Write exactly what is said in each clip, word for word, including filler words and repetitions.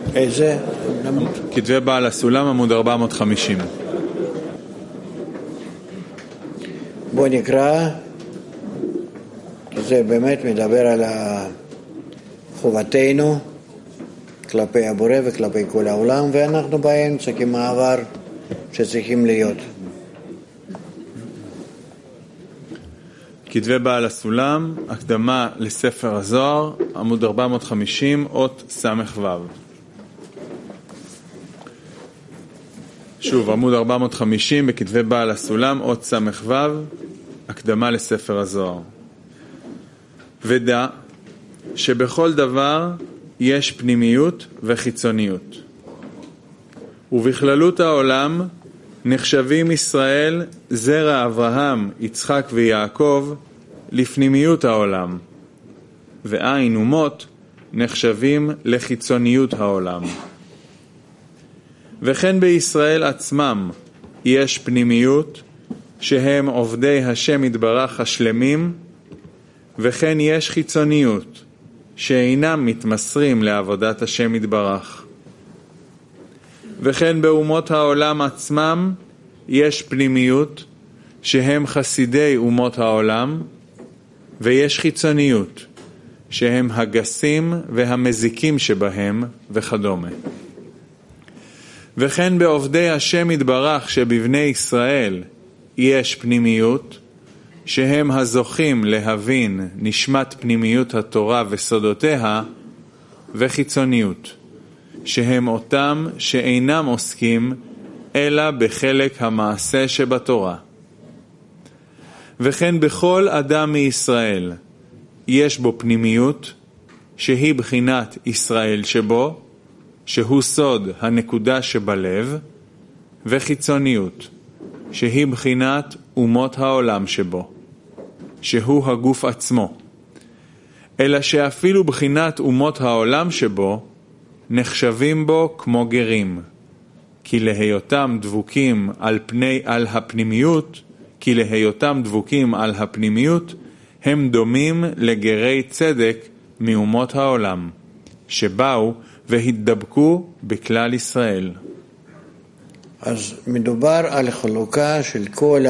איזה? כתבי בעל הסולם עמוד ארבע מאות וחמישים. בוא נקרא, כי זה באמת מדבר על חובתנו כלפי הבורא וכלפי כל העולם, ואנחנו באמצע כמעבר שצריכים להיות. כתבי בעל הסולם, הקדמה לספר הזוהר, עמוד ארבע מאות וחמישים, אות סמך וו. שוב, עמוד ארבע מאות וחמישים בכתבי בעל הסולם, אות סמך וו, הקדמה לספר הזוהר. ודע שבכל דבר יש פנימיות וחיצוניות. ובכללות העולם נחשבים ישראל, זרע אברהם, יצחק ויעקב, לפנימיות העולם. ועין ומות נחשבים לחיצוניות העולם. וכן בישראל עצמם יש פנימיות שהם עובדי השם יתברך השלמים, וכן יש חיצוניות שאינם מתמסרים לעבודת השם יתברך. וכן באומות העולם עצמם יש פנימיות שהם חסידי אומות העולם, ויש חיצוניות שהם הגסים והמזיקים שבהם וכדומה. וכן בעובדי השם יתברך שבבני ישראל יש פנימיות שהם הזוכים להבין נשמת פנימיות התורה וסודותיה, וחיצוניות שהם אותם שאינם עוסקים אלא בחלק המעשה שבתורה. וכן בכל אדם מישראל יש בו פנימיות שהיא בחינת ישראל שבו, שהוא סוד הנקודה שבלב, וחיצוניות שהיא בחינת אומות העולם שבו, שהוא הגוף עצמו. אלא שאפילו בחינת אומות העולם שבו נחשבים בו כמו גרים, כי להיותם דבוקים על פני על הפנימיות, כי להיותם דבוקים על הפנימיות, הם דומים לגרי צדק מאומות העולם, שבאו והתדבקו בכלל ישראל. אז מדובר על חלוקה של כל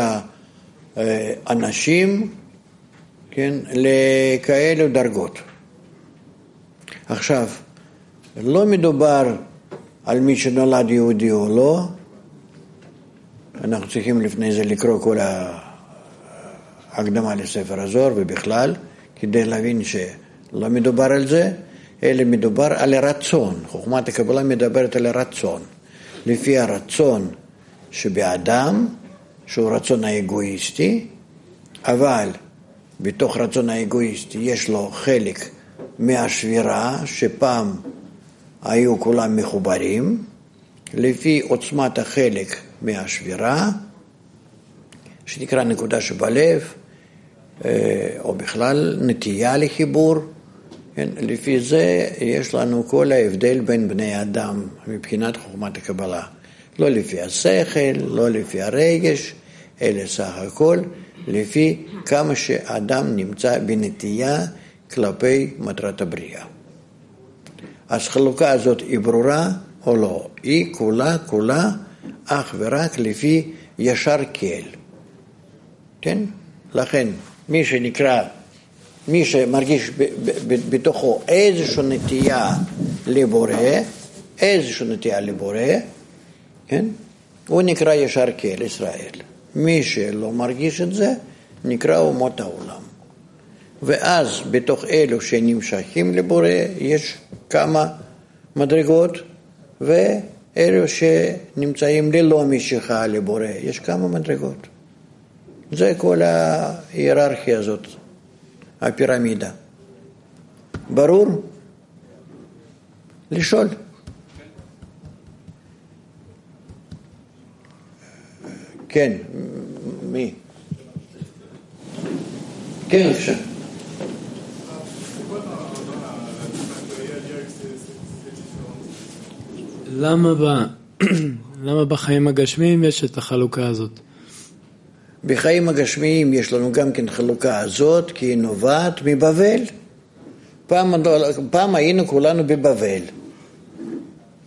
האנשים, כן, לכאלו דרגות. עכשיו, לא מדובר על מי שנולד יהודי או לא, אנחנו צריכים לפני זה לקרוא כל ההקדמה לספר הזוהר ובכלל, כדי להבין שלא מדובר על זה, אלא מדובר על הרצון. חוכמת הקבלה מדברת על הרצון. לפי הרצון שבאדם, שהוא רצון האגואיסטי, אבל בתוך רצון האגואיסטי יש לו חלק מהשבירה, שפעם היו כולם מחוברים, לפי עוצמת החלק מהשבירה, שנקרא נקודה שבלב, או בכלל נטייה לחיבור, לפי זה יש לנו כל ההבדל בין בני אדם מבחינת חוכמת הקבלה. לא לפי השכל, לא לפי הרגש, אלא סך הכל לפי כמה שאדם נמצא בנטייה כלפי מטרת הבריאה. אז חלוקה הזאת היא ברורה או לא? היא כולה, כולה, אך ורק לפי ישר קל. כן? לכן, מי שנקרא, מי שמרגיש בתוכו איזושהי נטייה לבורא, איזושהי נטייה לבורא, כן? הוא נקרא ישר קל, ישראל. מי שלא מרגיש את זה, נקרא אומות העולם. ואז בתוך אלו שנמשכים לבורא, יש כמה מדרגות, ואלו שנמצאים ללא משיכה לבורא, יש כמה מדרגות. זה כל ההיררכיה הזאת, הפירמידה. ברור? לשאול. כן, מי? כן, אפשר. למה ב... למה בחיים הגשמיים יש את החלוקה הזאת? בחיים הגשמיים יש לנו גם כן חלוקה הזאת, כי היא נובעת מבבל. פעם, פעם היינו כולנו בבבל.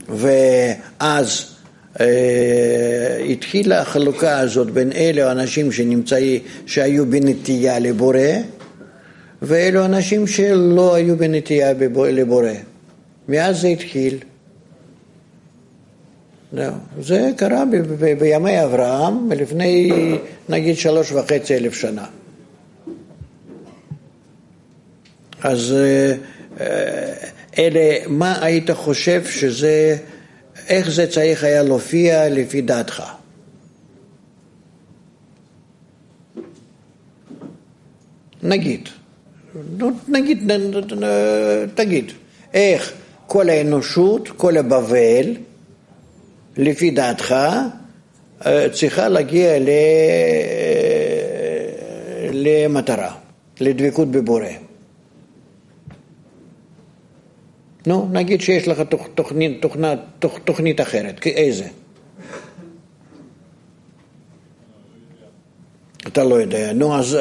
ואז אה, התחילה החלוקה הזאת בין אלו אנשים שנמצאים, שהיו בנטייה לבורא, ואלו אנשים שלא היו בנטייה לבורא. מאז זה התחיל. זה קרה ב- ב- בימי אברהם, לפני נגיד שלוש וחצי אלף שנה. אז אלה, מה היית חושב שזה, איך זה צריך היה להופיע לפי דעתך? נגיד, נגיד, תגיד, איך כל האנושות, כל הבבל, לפי דעתך, צריכה להגיע למטרה, לדבקות בבורא. נו, נגיד שיש לך תוכנית, תוכנית, תוכנית אחרת, איזה? אתה לא יודע. נו, אז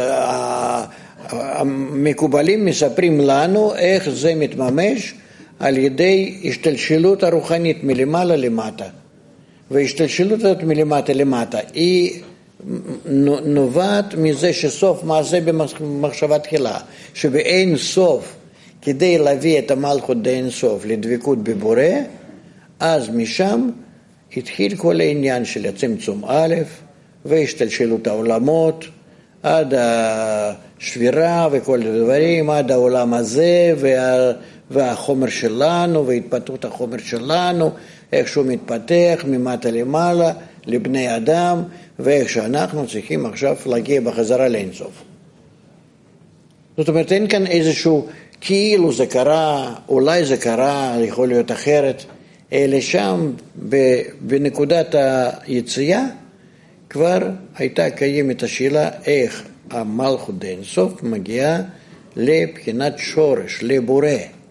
המקובלים מספרים לנו איך זה מתממש על ידי השתלשלות הרוחנית מלמעלה למטה. והשתלשלות הזאת מלמטה למטה היא נובעת מזה שסוף מעשה במחשבה תחילה, שבאין סוף כדי להביא את המלכות באין סוף לדבקות בבורא, אז משם התחיל כל העניין של הצמצום א' והשתלשלות העולמות עד השבירה וכל הדברים, עד העולם הזה וה, והחומר שלנו והתפתחות החומר שלנו, איך שהוא מתפתח ממטה למעלה לבני אדם, ואיך שאנחנו צריכים עכשיו להגיע בחזרה לאינסוף. זאת אומרת, אין כאן איזשהו כאילו זה קרה, אולי זה קרה, יכול להיות אחרת, אלא שם בנקודת היציאה כבר הייתה קיימת השאלה איך המלכות דאינסוף מגיעה לבחינת שורש, לבורא.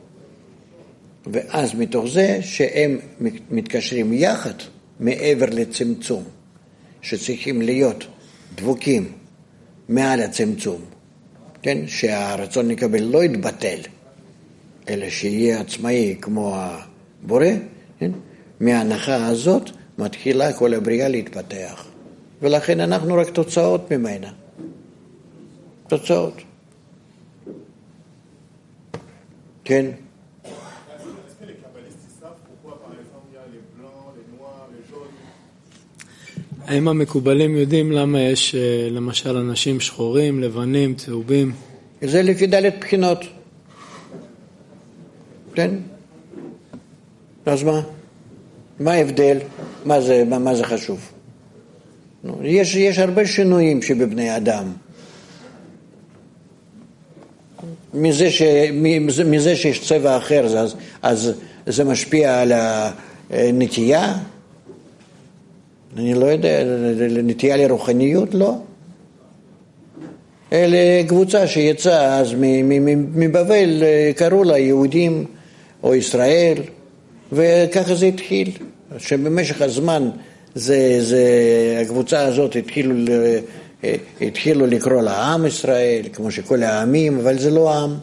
ואז מתוך זה שהם מתקשרים יחד מעבר לצמצום, שצריכים להיות דבוקים מעל הצמצום, כן? שהרצון לקבל לא יתבטל, אלא שיהיה עצמאי כמו הבורא, כן? מההנחה הזאת מתחילה כל הבריאה להתפתח. ולכן אנחנו רק תוצאות ממנה. תוצאות. כן? האם המקובלים יודעים למה יש למשל אנשים שחורים, לבנים, צהובים? זה לפי דלת בחינות. כן? אז מה? מה ההבדל? מה זה, מה, מה זה חשוב? יש, יש הרבה שינויים שבבני אדם. מזה, ש, מזה, מזה שיש צבע אחר, אז, אז זה משפיע על הנטייה? אני לא יודע, נטייה לרוחניות? לא. אלה קבוצה שיצאה אז מבבל, קראו לה יהודים או ישראל, וככה זה התחיל. שבמשך הזמן זה, זה, הקבוצה הזאת התחילו, התחילו לקרוא לה עם ישראל, כמו שכל העמים, אבל זה לא עם.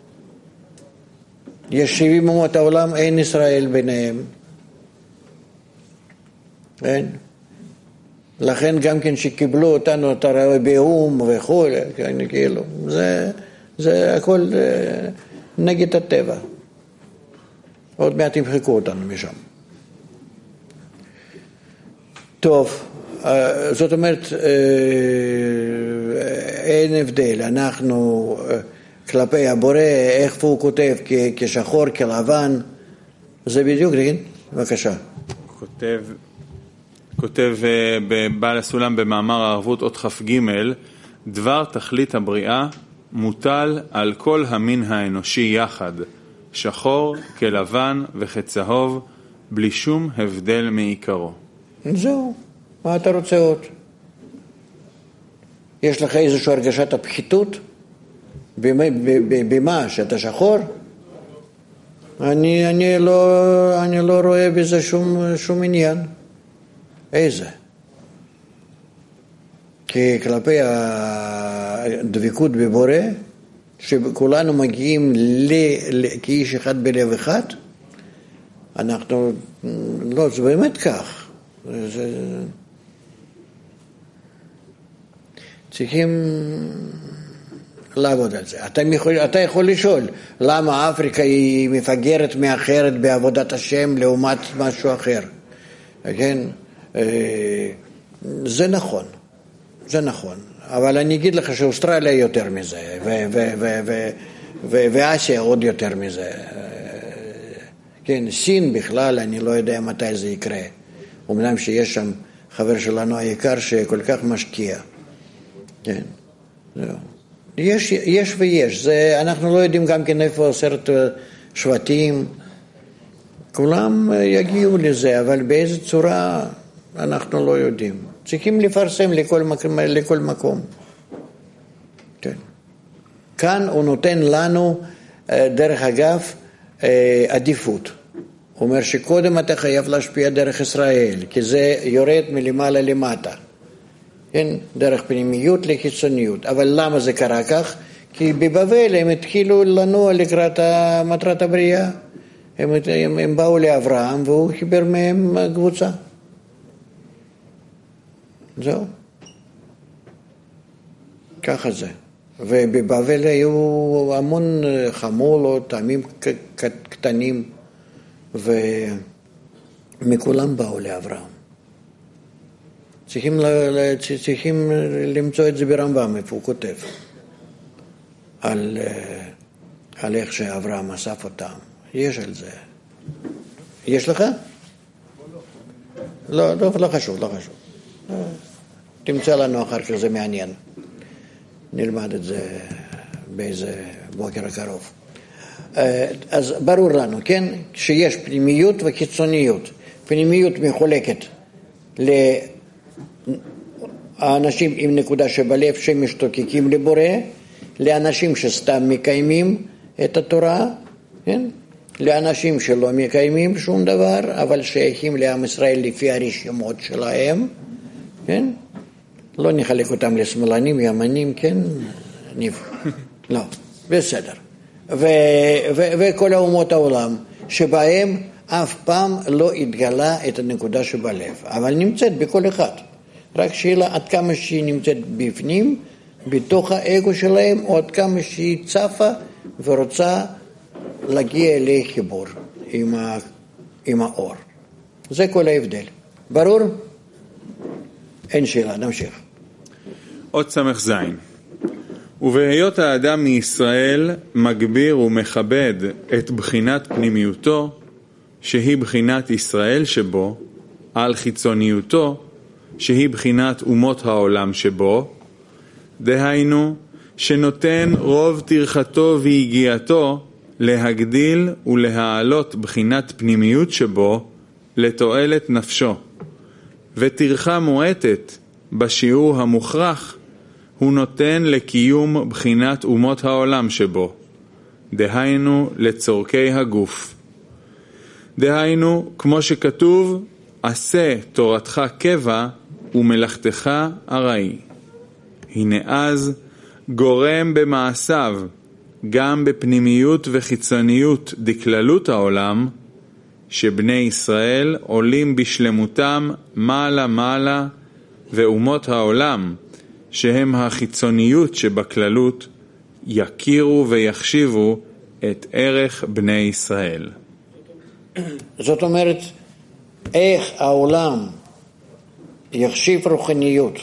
יש שבעים אומות העולם, אין ישראל ביניהם. אין. לכן גם כן שקיבלו אותנו, אתה רואה באום וכו', כאילו, זה, זה הכל נגד הטבע. עוד מעט ימחקו אותנו משם. טוב, זאת אומרת, אין הבדל, אנחנו כלפי הבורא, איך הוא כותב, כשחור, כלבן, זה בדיוק, כן? בבקשה. כותב... כותב בבעל הסולם במאמר הערבות אות כ"ג, דבר תכלית הבריאה מוטל על כל המין האנושי יחד, שחור כלבן וכצהוב, בלי שום הבדל מעיקרו. זהו, מה אתה רוצה עוד? יש לך איזושהי הרגשת הפחיתות? במה? שאתה שחור? אני, אני, לא, אני לא רואה בזה שום, שום עניין. איזה? כי כלפי הדבקות בבורא, שכולנו מגיעים ל, ל, כאיש אחד בלב אחד, אנחנו, לא, זה באמת כך. זה, צריכים לעבוד על זה. אתה יכול, אתה יכול לשאול, למה אפריקה היא מפגרת מאחרת בעבודת השם לעומת משהו אחר? כן? זה נכון, זה נכון. אבל אני אגיד לך שאוסטרליה יותר מזה, ו- ו- ו- ו- ו- ואסיה עוד יותר מזה. כן, סין בכלל, אני לא יודע מתי זה יקרה. אומנם שיש שם חבר שלנו היקר שכל כך משקיע. כן, זהו. יש, יש ויש. זה, אנחנו לא יודעים גם כן איפה עשרת שבטים. כולם יגיעו לזה, אבל באיזה צורה אנחנו לא יודעים. צריכים לפרסם לכל מקום. לכל מקום. כן. כאן הוא נותן לנו, דרך אגב, עדיפות. הוא אומר שקודם אתה חייב להשפיע דרך ישראל, כי זה יורד מלמעלה למטה. כן? דרך פנימיות לחיצוניות. אבל למה זה קרה כך? כי בבבל הם התחילו לנוע לקראת מטרת הבריאה. הם, הם, הם באו לאברהם והוא חיבר מהם קבוצה. זהו. ככה זה. ובבבל היו המון חמולות, עמים קטנים, ומכולם באו לאברהם. צריכים, צריכים למצוא את זה ברמב"ם, איפה הוא כותב, על, על איך שאברהם אסף אותם. יש על זה. יש לך? לא, לא, לא חשוב, לא חשוב. תמצא לנו אחר כך, זה מעניין. נלמד את זה באיזה בוקר הקרוב. אז ברור לנו, כן, שיש פנימיות וחיצוניות. פנימיות מחולקת לאנשים עם נקודה שבלב שמשתוקקים לבורא, לאנשים שסתם מקיימים את התורה, כן? לאנשים שלא מקיימים שום דבר, אבל שייכים לעם ישראל לפי הרשימות שלהם, כן? לא נחלק אותם לשמאלנים, ימנים, כן? לא, בסדר. ו- ו- וכל האומות העולם, שבהם אף פעם לא התגלה את הנקודה שבלב, אבל נמצאת בכל אחד. רק שאלה עד כמה שהיא נמצאת בפנים, בתוך האגו שלהם, או עד כמה שהיא צפה ורוצה להגיע אלי חיבור עם, ה- עם האור. זה כל ההבדל. ברור? אין שאלה, נמשיך. עוד סמך זין. ובהיות האדם מישראל מגביר ומכבד את בחינת פנימיותו, שהיא בחינת ישראל שבו, על חיצוניותו, שהיא בחינת אומות העולם שבו, דהיינו שנותן רוב תרחתו והגיעתו להגדיל ולהעלות בחינת פנימיות שבו לתועלת נפשו, ותרחה מועטת בשיעור המוכרח הוא נותן לקיום בחינת אומות העולם שבו, דהיינו לצורכי הגוף. דהיינו, כמו שכתוב, עשה תורתך קבע ומלאכתך ארעי. הנה אז גורם במעשיו, גם בפנימיות וחיצוניות דכללות העולם, שבני ישראל עולים בשלמותם מעלה מעלה, ואומות העולם, שהם החיצוניות שבכללות, יכירו ויחשיבו את ערך בני ישראל. זאת אומרת, איך העולם יחשיב רוחניות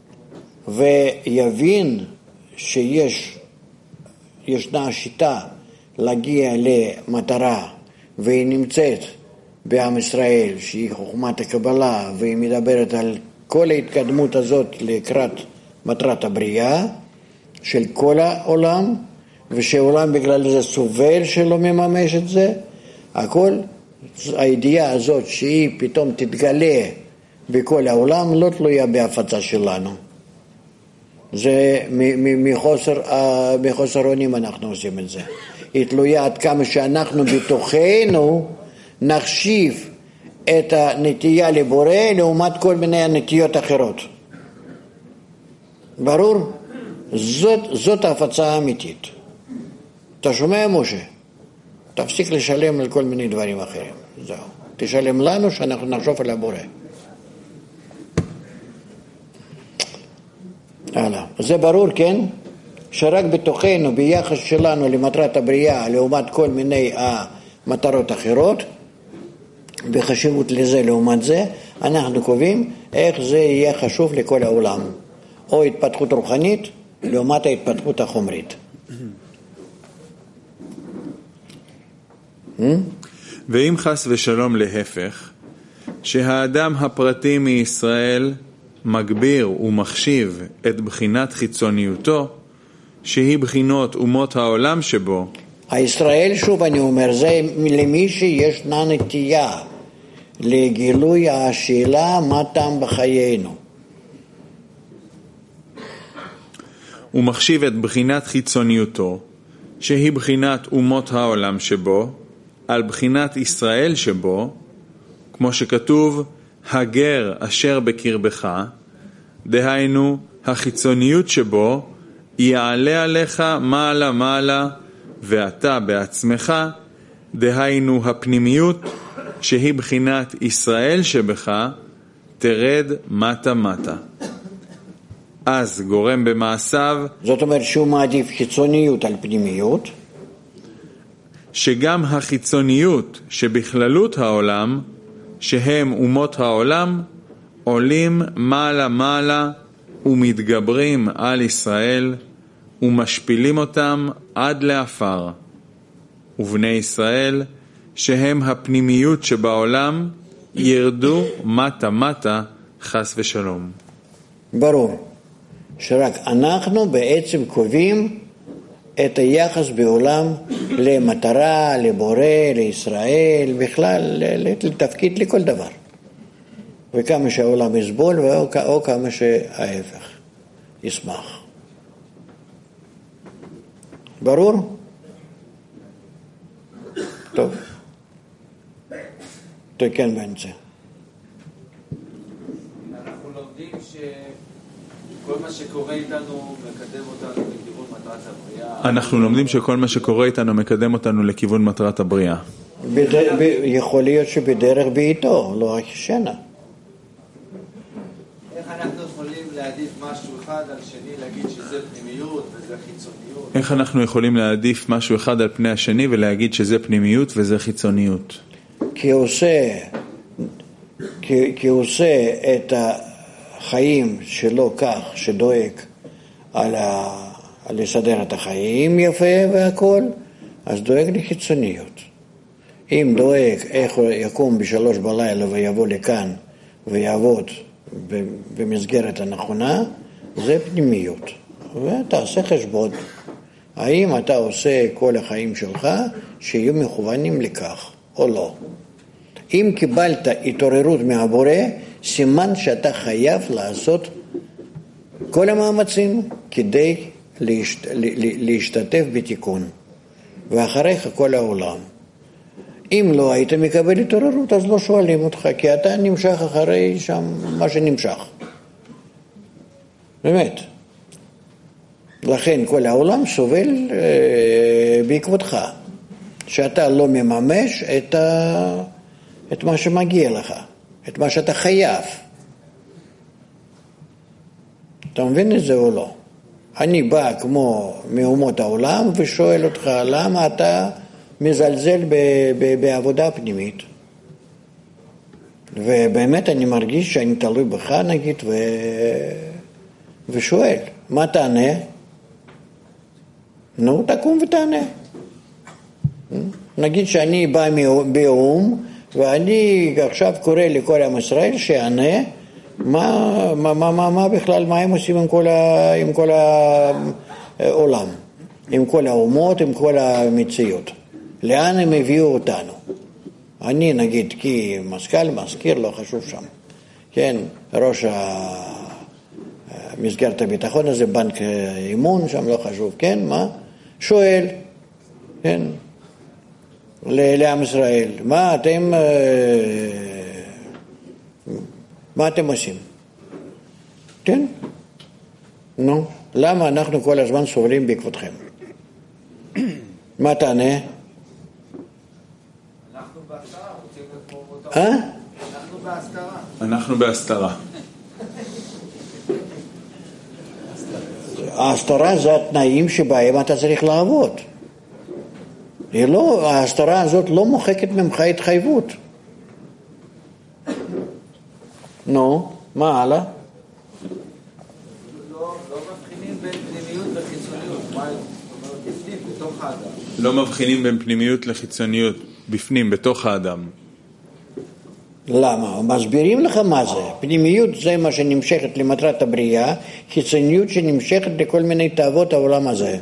ויבין שיש ישנה שיטה להגיע למטרה, והיא נמצאת בעם ישראל, שהיא חוכמת הקבלה, והיא מדברת על כל ההתקדמות הזאת לקראת מטרת הבריאה של כל העולם, ושהעולם בגלל זה סובל שלא מממש את זה. הכל, הידיעה הזאת שהיא פתאום תתגלה בכל העולם, לא תלויה בהפצה שלנו. זה מחוסר, מחוסר אונים אנחנו עושים את זה. היא תלויה עד כמה שאנחנו בתוכנו נחשיב את הנטייה לבורא לעומת כל מיני נטיות אחרות. ברור? זאת, זאת ההפצה האמיתית. אתה שומע, משה? תפסיק לשלם על כל מיני דברים אחרים. זהו. תשלם לנו שאנחנו נחשוב על הבורא. הלאה. זה ברור, כן? שרק בתוכנו, ביחס שלנו למטרת הבריאה, לעומת כל מיני המטרות אחרות, בחשיבות לזה לעומת זה, אנחנו קובעים איך זה יהיה חשוב לכל העולם. או התפתחות רוחנית, לעומת ההתפתחות החומרית. ואם חס ושלום להפך, שהאדם הפרטי מישראל מגביר ומחשיב את בחינת חיצוניותו, שהיא בחינות אומות העולם שבו. הישראל, שוב אני אומר, זה למי שישנה נטייה לגילוי השאלה מה טעם בחיינו. הוא מחשיב את בחינת חיצוניותו, שהיא בחינת אומות העולם שבו, על בחינת ישראל שבו, כמו שכתוב, הגר אשר בקרבך, דהיינו החיצוניות שבו, יעלה עליך מעלה מעלה, ואתה בעצמך, דהיינו הפנימיות, שהיא בחינת ישראל שבך, תרד מטה מטה. אז גורם במעשיו, זאת אומרת שהוא מעדיף חיצוניות על פנימיות, שגם החיצוניות שבכללות העולם, שהם אומות העולם, עולים מעלה מעלה ומתגברים על ישראל ומשפילים אותם עד לאפר. ובני ישראל, שהם הפנימיות שבעולם, ירדו מטה מטה חס ושלום. ברור שרק אנחנו בעצם קובעים את היחס בעולם למטרה, לבורא, לישראל, בכלל לתפקיד לכל דבר. וכמה שהעולם יסבול או כמה שההפך ישמח. ברור? טוב. תקן באמצע. אנחנו לומדים שכל מה שקורה איתנו מקדם אותנו לכיוון מטרת הבריאה. אנחנו לומדים שכל מה שקורה איתנו מקדם אותנו לכיוון מטרת הבריאה. יכול להיות שבדרך בעיתו, לא רק שינה. איך אנחנו יכולים להעדיף משהו אחד על שני, להגיד שזה פנימיות וזה חיצוניות? איך אנחנו יכולים להעדיף משהו אחד על פני השני ולהגיד שזה פנימיות וזה חיצוניות? כי הוא עושה, כי, כי הוא עושה את החיים שלו כך שדואג על, ה, על לסדר את החיים יפה והכל, אז דואג לחיצוניות. אם דואג איך הוא יקום בשלוש בלילה ויבוא לכאן ויעבוד במסגרת הנכונה, זה פנימיות. ותעשה חשבון, האם אתה עושה כל החיים שלך שיהיו מכוונים לכך או לא. אם קיבלת התעוררות מהבורא, סימן שאתה חייב לעשות כל המאמצים כדי להשת... להשתתף בתיקון, ואחריך כל העולם. אם לא היית מקבל התעוררות, אז לא שואלים אותך, כי אתה נמשך אחרי שם מה שנמשך. באמת. לכן כל העולם סובל אה, בעקבותך, שאתה לא מממש את, ה... את מה שמגיע לך, את מה שאתה חייב. אתה מבין את זה או לא? אני בא כמו מאומות העולם ושואל אותך למה אתה מזלזל ב, ב, בעבודה פנימית. ובאמת אני מרגיש שאני תלוי בך נגיד ו... ושואל, מה תענה? נו, תקום ותענה. נגיד שאני בא באום ואני עכשיו קורא לכל עם ישראל שיענה מה, מה, מה, מה, מה בכלל, מה הם עושים עם כל, ה, עם כל העולם, עם כל האומות, עם כל המציאות. לאן הם הביאו אותנו? אני נגיד כי מזכ"ל, מזכיר, לא חשוב שם. כן, ראש מסגרת הביטחון הזה, בנק אימון, שם לא חשוב, כן, מה? שואל, כן, לעם ישראל, מה אתם, מה אתם עושים? כן? נו, למה אנחנו כל הזמן סובלים בעקבותכם? מה תענה? אנחנו בהתחלה רוצים אה? אנחנו בהסתרה. אנחנו בהסתרה. ההסתרה זה התנאים שבהם אתה צריך לעבוד. לא, ההסתרה הזאת לא מוחקת ממך התחייבות. נו, מה הלאה? לא מבחינים בין פנימיות וחיצוניות. מה אומרת בפנים, בתוך האדם? לא מבחינים בין פנימיות לחיצוניות, בפנים, בתוך האדם. למה? מסבירים לך מה זה. פנימיות זה מה שנמשכת למטרת הבריאה, חיצוניות שנמשכת לכל מיני תאוות העולם הזה.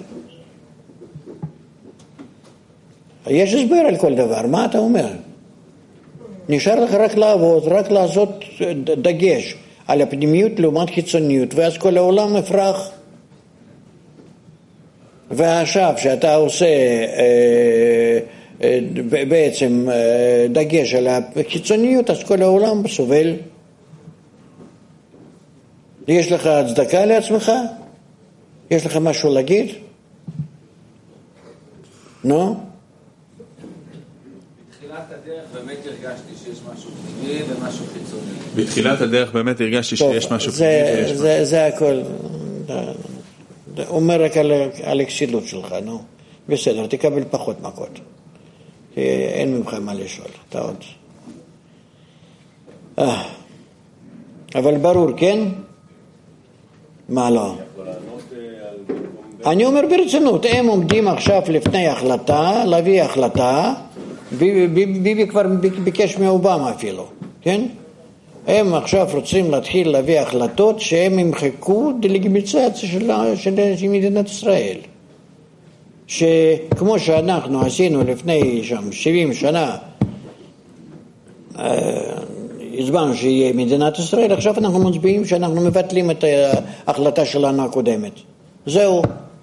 יש הסבר על כל דבר, מה אתה אומר? נשאר לך רק לעבוד, רק לעשות דגש על הפנימיות לעומת חיצוניות, ואז כל העולם מפרח. ועכשיו שאתה עושה אה, אה, בעצם אה, דגש על החיצוניות, אז כל העולם סובל. יש לך הצדקה לעצמך? יש לך משהו להגיד? נו? בתחילת הדרך באמת הרגשתי שיש משהו פנימי ומשהו חיצוני. בתחילת הדרך באמת הרגשתי שיש משהו פנימי ויש משהו. זה, זה הכל. אומר רק על, על הכסילות שלך, נו. בסדר, תקבל פחות מכות. אין ממך מה לשאול, אתה עוד. אה. אבל ברור, כן? מה לא? אני אומר ברצינות, הם עומדים עכשיו לפני החלטה, להביא החלטה, ביבי כבר ביקש מאובמה אפילו, כן? הם עכשיו רוצים להתחיל להביא החלטות שהם ימחקו דלגיטימציה של, של, של מדינת ישראל. שכמו שאנחנו עשינו לפני שם שבעים שנה, הזמנו שיהיה מדינת ישראל, עכשיו אנחנו מצביעים שאנחנו מבטלים את ההחלטה שלנו הקודמת. זהו.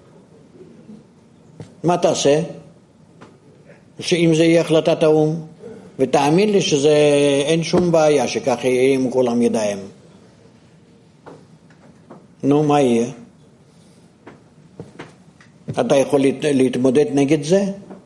מה תעשה? שאם זה יהיה החלטת האום, ותאמין לי שזה אין שום בעיה שכך יהיה עם כולם ידיים. נו, מה יהיה? אתה יכול להתמודד נגד זה?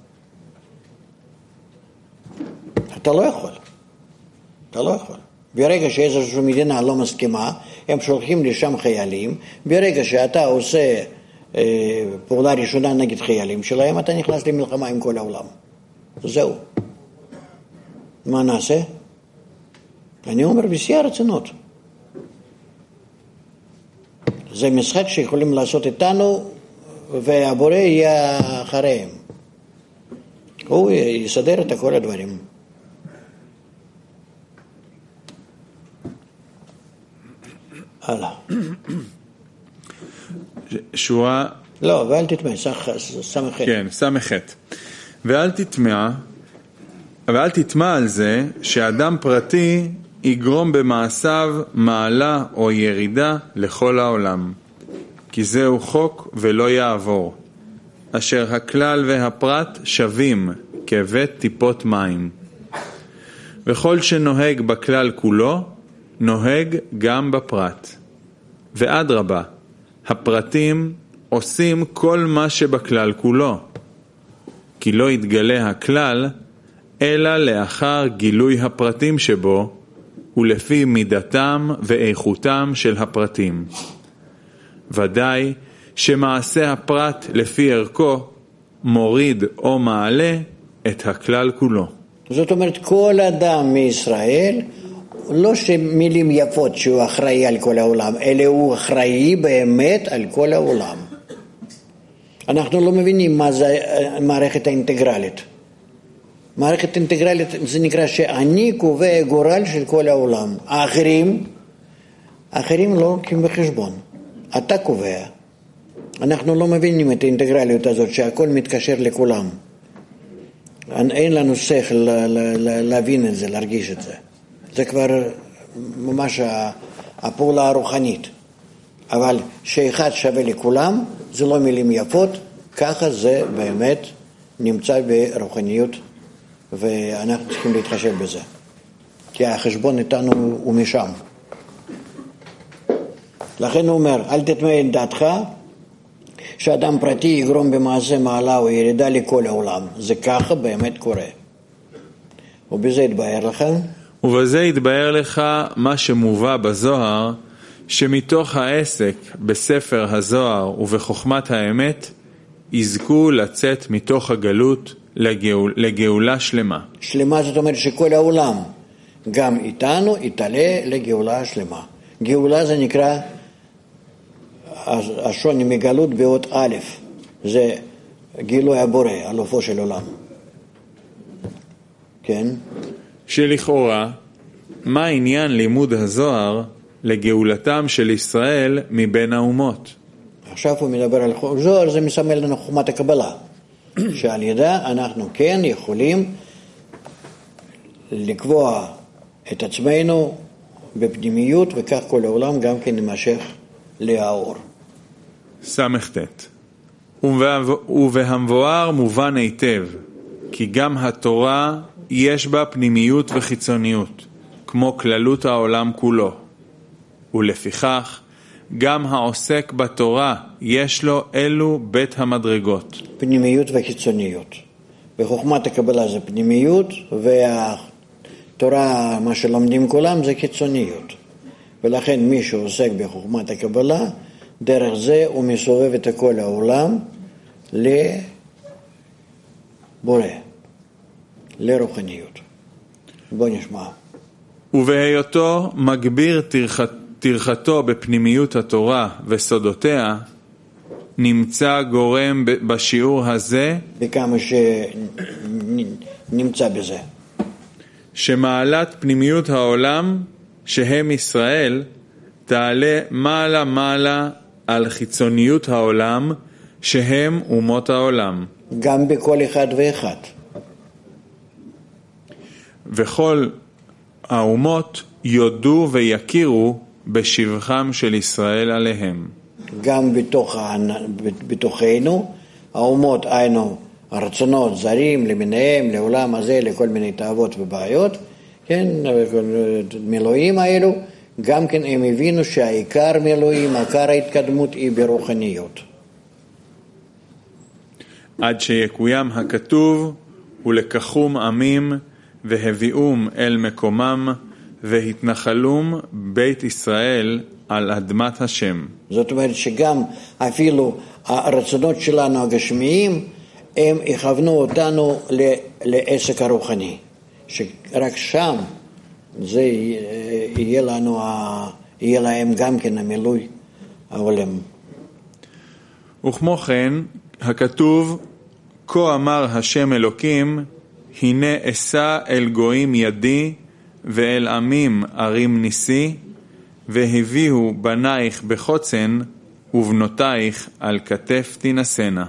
אתה לא יכול. אתה לא יכול. ברגע שאיזושהי מדינה לא מסכימה, הם שולחים לשם חיילים. ברגע שאתה עושה אה, פעולה ראשונה נגד חיילים שלהם, אתה נכנס למלחמה עם כל העולם. זהו. מה נעשה? אני אומר בשיא הרצינות. זה משחק שיכולים לעשות איתנו, והבורא יהיה אחריהם. הוא יסדר את כל הדברים. הלאה. שורה... לא, ואל תתמא, סמכת. כן, סמכת. ואל תתמא, ואל תתמא על זה שאדם פרטי יגרום במעשיו מעלה או ירידה לכל העולם. כי זהו חוק ולא יעבור, אשר הכלל והפרט שווים כבית טיפות מים. וכל שנוהג בכלל כולו, נוהג גם בפרט. ואדרבה, הפרטים עושים כל מה שבכלל כולו, כי לא יתגלה הכלל, אלא לאחר גילוי הפרטים שבו, ולפי מידתם ואיכותם של הפרטים. ודאי שמעשה הפרט לפי ערכו מוריד או מעלה את הכלל כולו. זאת אומרת, כל אדם מישראל, לא שמילים יפות שהוא אחראי על כל העולם, אלא הוא אחראי באמת על כל העולם. אנחנו לא מבינים מה זה מערכת האינטגרלית. מערכת אינטגרלית זה נקרא שאני קובע גורל של כל העולם. האחרים, האחרים לא לוקחים בחשבון. אתה קובע. אנחנו לא מבינים את האינטגרליות הזאת שהכל מתקשר לכולם. אין לנו שכל להבין את זה, להרגיש את זה. זה כבר ממש הפעולה הרוחנית. אבל שאחד שווה לכולם, זה לא מילים יפות, ככה זה באמת נמצא ברוחניות, ואנחנו צריכים להתחשב בזה. כי החשבון איתנו הוא משם. לכן הוא אומר, אל תתמא את דעתך, שאדם פרטי יגרום במעשה מעלה או ירידה לכל העולם. זה ככה באמת קורה. ובזה יתבהר לכם. ובזה יתבהר לך מה שמובא בזוהר, שמתוך העסק בספר הזוהר ובחוכמת האמת, יזכו לצאת מתוך הגלות לגאול, לגאולה שלמה. שלמה זאת אומרת שכל העולם, גם איתנו, יתעלה לגאולה שלמה. גאולה זה נקרא, השוני מגלות באות א', זה גילוי הבורא, אלופו של עולם. כן? שלכאורה, מה עניין לימוד הזוהר לגאולתם של ישראל מבין האומות? עכשיו הוא מדבר על זוהר, זה מסמל לנו חוכמת הקבלה, שעל ידה אנחנו כן יכולים לקבוע את עצמנו בפנימיות, וכך כל העולם גם כן נמשך לאור. סמכת. ובהמבואר מובן היטב, כי גם התורה יש בה פנימיות וחיצוניות, כמו כללות העולם כולו. ולפיכך, גם העוסק בתורה יש לו אלו בית המדרגות. פנימיות וחיצוניות. בחוכמת הקבלה זה פנימיות, והתורה, מה שלומדים כולם, זה חיצוניות. ולכן מי שעוסק בחוכמת הקבלה, דרך זה הוא מסובב את כל העולם לבורא, לרוחניות. בוא נשמע. ובהיותו מגביר תרחת, תרחתו בפנימיות התורה וסודותיה, נמצא גורם בשיעור הזה, בכמה שנמצא בזה, שמעלת פנימיות העולם, שהם ישראל, תעלה מעלה מעלה על חיצוניות העולם, שהם אומות העולם. גם בכל אחד ואחד. וכל האומות יודו ויכירו בשבחם של ישראל עליהם. גם בתוך, בתוכנו, האומות היינו הרצונות זרים למיניהם, לעולם הזה, לכל מיני תאוות ובעיות, כן, מילואים האלו, גם כן הם הבינו שהעיקר מילואים, עיקר ההתקדמות היא ברוחניות. עד שיקוים הכתוב, ולקחום עמים, והביאום אל מקומם, והתנחלום בית ישראל על אדמת השם. זאת אומרת שגם אפילו הרצונות שלנו הגשמיים, הם יכוונו אותנו לעסק הרוחני. שרק שם זה יהיה לנו, יהיה להם גם כן המילוי העולם. וכמו כן, הכתוב, כה אמר השם אלוקים, הנה אשא אל גויים ידי, ואל עמים ערים ניסי, והביאו בנייך בחוצן, ובנותייך על כתף תנסנה.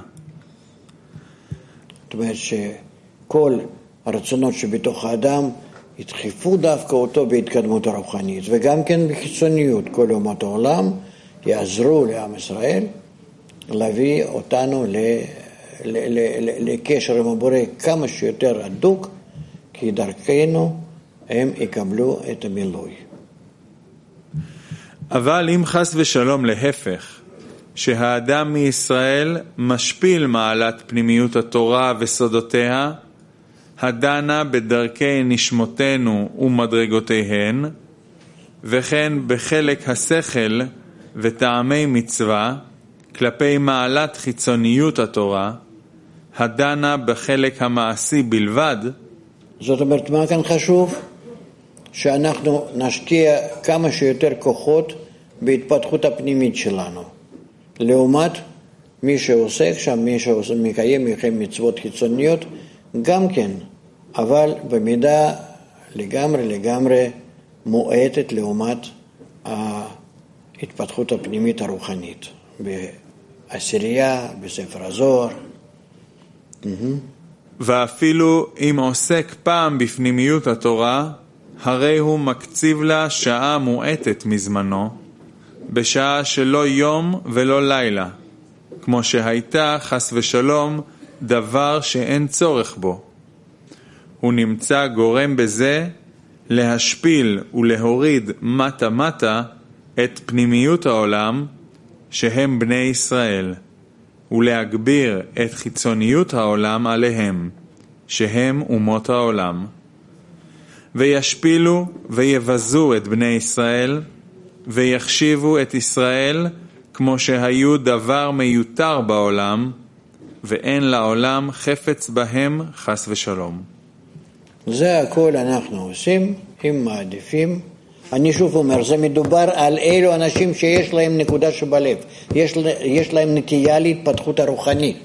זאת אומרת שכל הרצונות שבתוך האדם ידחפו דווקא אותו בהתקדמות הרוחנית, וגם כן בחיצוניות. כל אומות העולם יעזרו לעם ישראל להביא אותנו ל... ל... ל... לקשר עם הבורא כמה שיותר הדוק, כי דרכנו הם יקבלו את המילוי. אבל אם חס ושלום להפך, שהאדם מישראל משפיל מעלת פנימיות התורה וסודותיה, הדנה בדרכי נשמותינו ומדרגותיהן, וכן בחלק השכל וטעמי מצווה, כלפי מעלת חיצוניות התורה, הדנה בחלק המעשי בלבד. זאת אומרת, מה כאן חשוב? שאנחנו נשקיע כמה שיותר כוחות בהתפתחות הפנימית שלנו. לעומת מי שעוסק שם, מי שמקיים מצוות חיצוניות, גם כן, אבל במידה לגמרי לגמרי מועטת לעומת ההתפתחות הפנימית הרוחנית. בעשירייה, בספר הזוהר. ואפילו אם עוסק פעם בפנימיות התורה, הרי הוא מקציב לה שעה מועטת מזמנו, בשעה שלא יום ולא לילה, כמו שהייתה חס ושלום דבר שאין צורך בו. הוא נמצא גורם בזה להשפיל ולהוריד מטה מטה את פנימיות העולם, שהם בני ישראל, ולהגביר את חיצוניות העולם עליהם, שהם אומות העולם. וישפילו ויבזו את בני ישראל, ויחשיבו את ישראל כמו שהיו דבר מיותר בעולם, ואין לעולם חפץ בהם חס ושלום. זה הכל אנחנו עושים, אם מעדיפים. אני שוב אומר, זה מדובר על אלו אנשים שיש להם נקודה שבלב, יש, יש להם נטייה להתפתחות הרוחנית.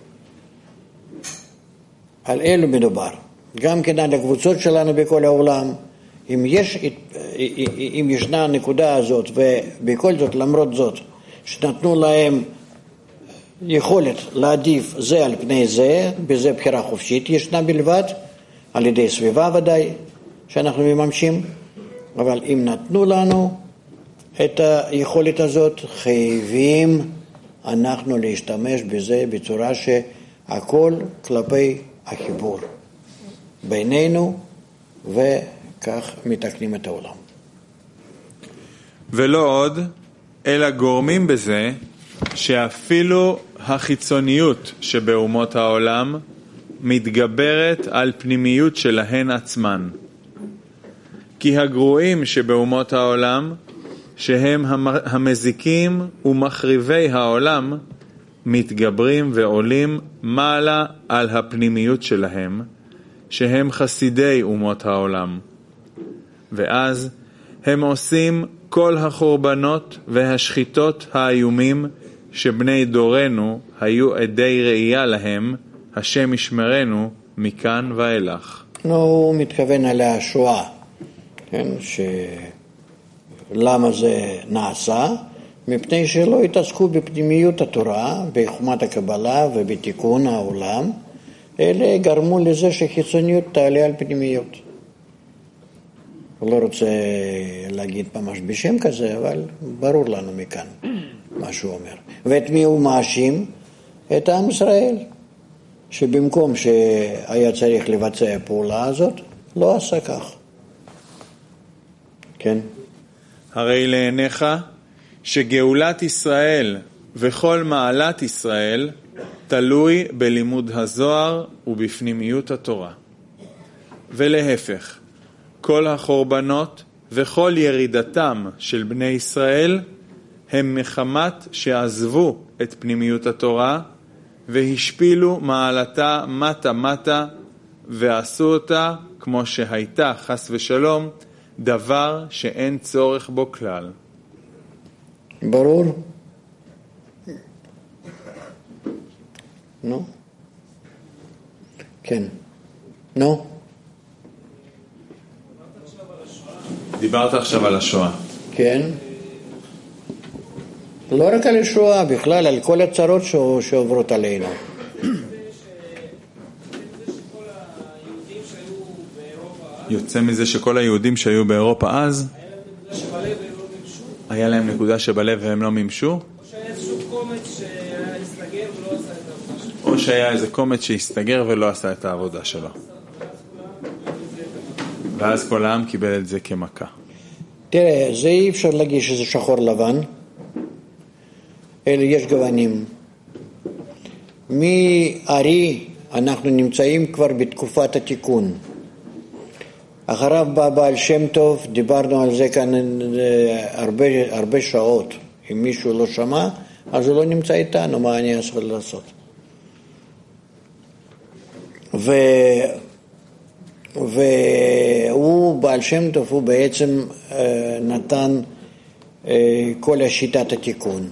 על אלו מדובר. גם כן על הקבוצות שלנו בכל העולם. אם יש, אם ישנה הנקודה הזאת, ובכל זאת, למרות זאת, שנתנו להם יכולת להעדיף זה על פני זה, בזה בחירה חופשית ישנה בלבד, על ידי סביבה ודאי, שאנחנו מממשים, אבל אם נתנו לנו את היכולת הזאת, חייבים אנחנו להשתמש בזה בצורה שהכל כלפי החיבור בינינו, וכך מתקנים את העולם. ולא עוד, אלא גורמים בזה שאפילו החיצוניות שבאומות העולם מתגברת על פנימיות שלהן עצמן. כי הגרועים שבאומות העולם, שהם המזיקים ומחריבי העולם, מתגברים ועולים מעלה על הפנימיות שלהם, שהם חסידי אומות העולם. ואז הם עושים כל החורבנות והשחיטות האיומים שבני דורנו היו עדי ראייה להם, השם ישמרנו מכאן ואילך. הוא מתכוון על השואה, כן, שלמה זה נעשה? מפני שלא התעסקו בפנימיות התורה, בחוכמת הקבלה ובתיקון העולם, אלה גרמו לזה שחיצוניות תעלה על פנימיות. לא רוצה להגיד ממש בשם כזה, אבל ברור לנו מכאן מה שהוא אומר. ואת מי הוא מאשים? את עם ישראל, שבמקום שהיה צריך לבצע הפעולה הזאת, לא עשה כך. כן? הרי לעיניך שגאולת ישראל וכל מעלת ישראל תלוי בלימוד הזוהר ובפנימיות התורה. ולהפך, כל החורבנות וכל ירידתם של בני ישראל הם מחמת שעזבו את פנימיות התורה והשפילו מעלתה מטה מטה ועשו אותה כמו שהייתה חס ושלום דבר שאין צורך בו כלל. ברור? נו? כן. נו? דיברת עכשיו על השואה. כן. לא רק על השואה, בכלל על כל הצרות שעוברות עלינו. יוצא מזה שכל היהודים שהיו באירופה אז היה להם נקודה שבלב והם לא מימשו? או שהיה איזשהו קומץ שהסתגר ולא עשה את העבודה שלו? או שהיה איזה קומץ שהסתגר ולא עשה את העבודה שלו. ואז כל העם קיבל את זה כמכה. תראה, זה אי אפשר להגיד שזה שחור לבן, אלא יש גוונים. מארי אנחנו נמצאים כבר בתקופת התיקון. אחריו בא בעל שם טוב, דיברנו על זה כאן הרבה, הרבה שעות. אם מישהו לא שמע, אז הוא לא נמצא איתנו, מה אני אעשה לעשות? ו... והוא, בעל שם טוב, הוא בעצם נתן כל השיטת התיקון.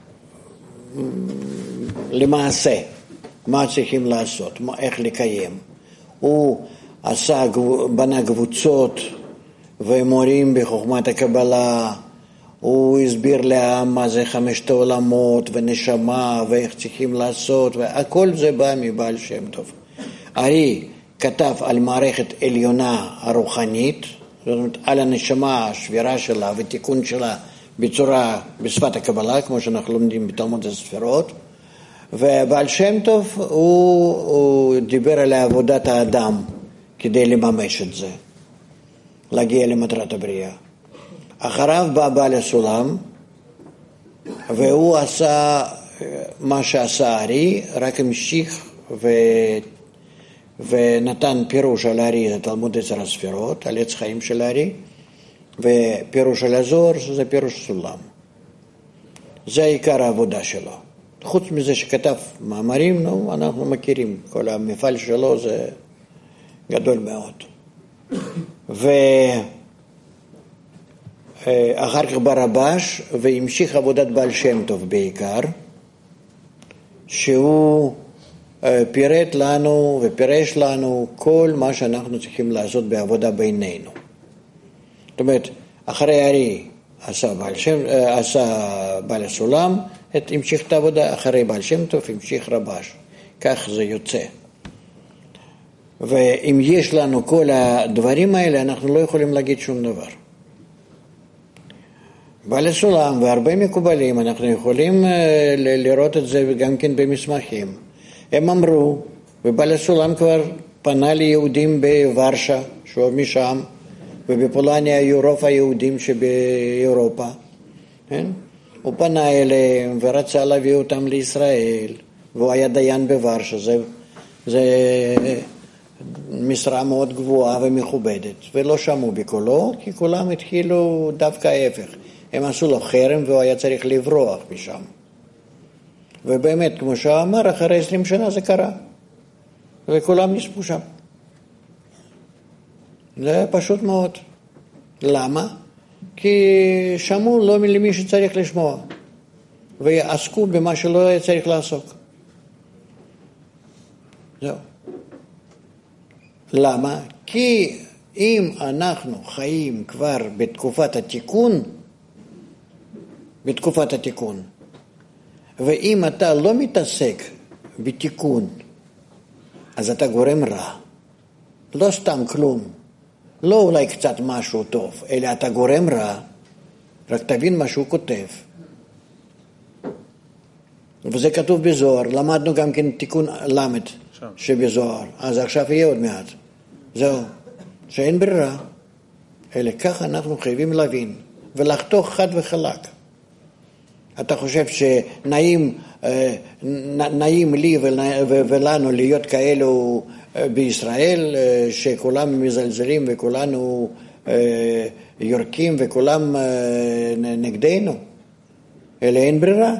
למעשה, מה צריכים לעשות, איך לקיים. הוא עשה, בנה קבוצות ומורים בחוכמת הקבלה, הוא הסביר לעם מה זה חמשת העולמות ונשמה ואיך צריכים לעשות, והכל זה בא מבעל שם טוב. הרי כתב על מערכת עליונה הרוחנית, זאת אומרת על הנשמה השבירה שלה ותיקון שלה בצורה, בשפת הקבלה, כמו שאנחנו לומדים בתלמוד הספירות, ובעל שם טוב הוא, הוא דיבר על עבודת האדם כדי לממש את זה, להגיע למטרת הבריאה. אחריו בא בעל הסולם, והוא עשה מה שעשה ארי, רק המשיך ונתן פירוש על הארי, זה תלמוד עשר הספירות, על עץ חיים של הארי, ופירוש על הזוהר, זה פירוש סולם. זה עיקר העבודה שלו. חוץ מזה שכתב מאמרים, נו, אנחנו מכירים, כל המפעל שלו זה גדול מאוד. ואחר כך ברבש, והמשיך עבודת בעל שם טוב בעיקר, שהוא פירט לנו ופירש לנו כל מה שאנחנו צריכים לעשות בעבודה בינינו. זאת אומרת, אחרי הארי עשה בעל שם, עשה בעל הסולם, את המשיך את העבודה, אחרי בעל שם טוב המשיך רבש. כך זה יוצא. ואם יש לנו כל הדברים האלה, אנחנו לא יכולים להגיד שום דבר. בעל הסולם והרבה מקובלים, אנחנו יכולים לראות את זה גם כן במסמכים. הם אמרו, ובעל הסולם כבר פנה ליהודים בוורשה, שהוא משם, ובפולניה היו רוב היהודים שבאירופה. כן? הוא פנה אליהם ורצה להביא אותם לישראל, והוא היה דיין בוורשה. זה, זה משרה מאוד גבוהה ומכובדת, ולא שמעו בקולו, כי כולם התחילו דווקא ההפך. הם עשו לו חרם והוא היה צריך לברוח משם. ובאמת, כמו שהוא אמר, אחרי עשרים שנה זה קרה. וכולם נספו שם. זה פשוט מאוד. למה? כי שמעו לא למי שצריך לשמוע. ועסקו במה שלא היה צריך לעסוק. זהו. למה? כי אם אנחנו חיים כבר בתקופת התיקון, בתקופת התיקון, ואם אתה לא מתעסק בתיקון, אז אתה גורם רע. לא סתם כלום. לא אולי קצת משהו טוב, אלא אתה גורם רע. רק תבין מה שהוא כותב. וזה כתוב בזוהר. למדנו גם כן תיקון למד שבזוהר. אז עכשיו יהיה עוד מעט. זהו. שאין ברירה. אלא כך אנחנו חייבים להבין. ולחתוך חד וחלק. אתה חושב שנעים נעים לי ולנו להיות כאלו בישראל, שכולם מזלזלים וכולנו יורקים וכולם נגדנו? אלא אין ברירה.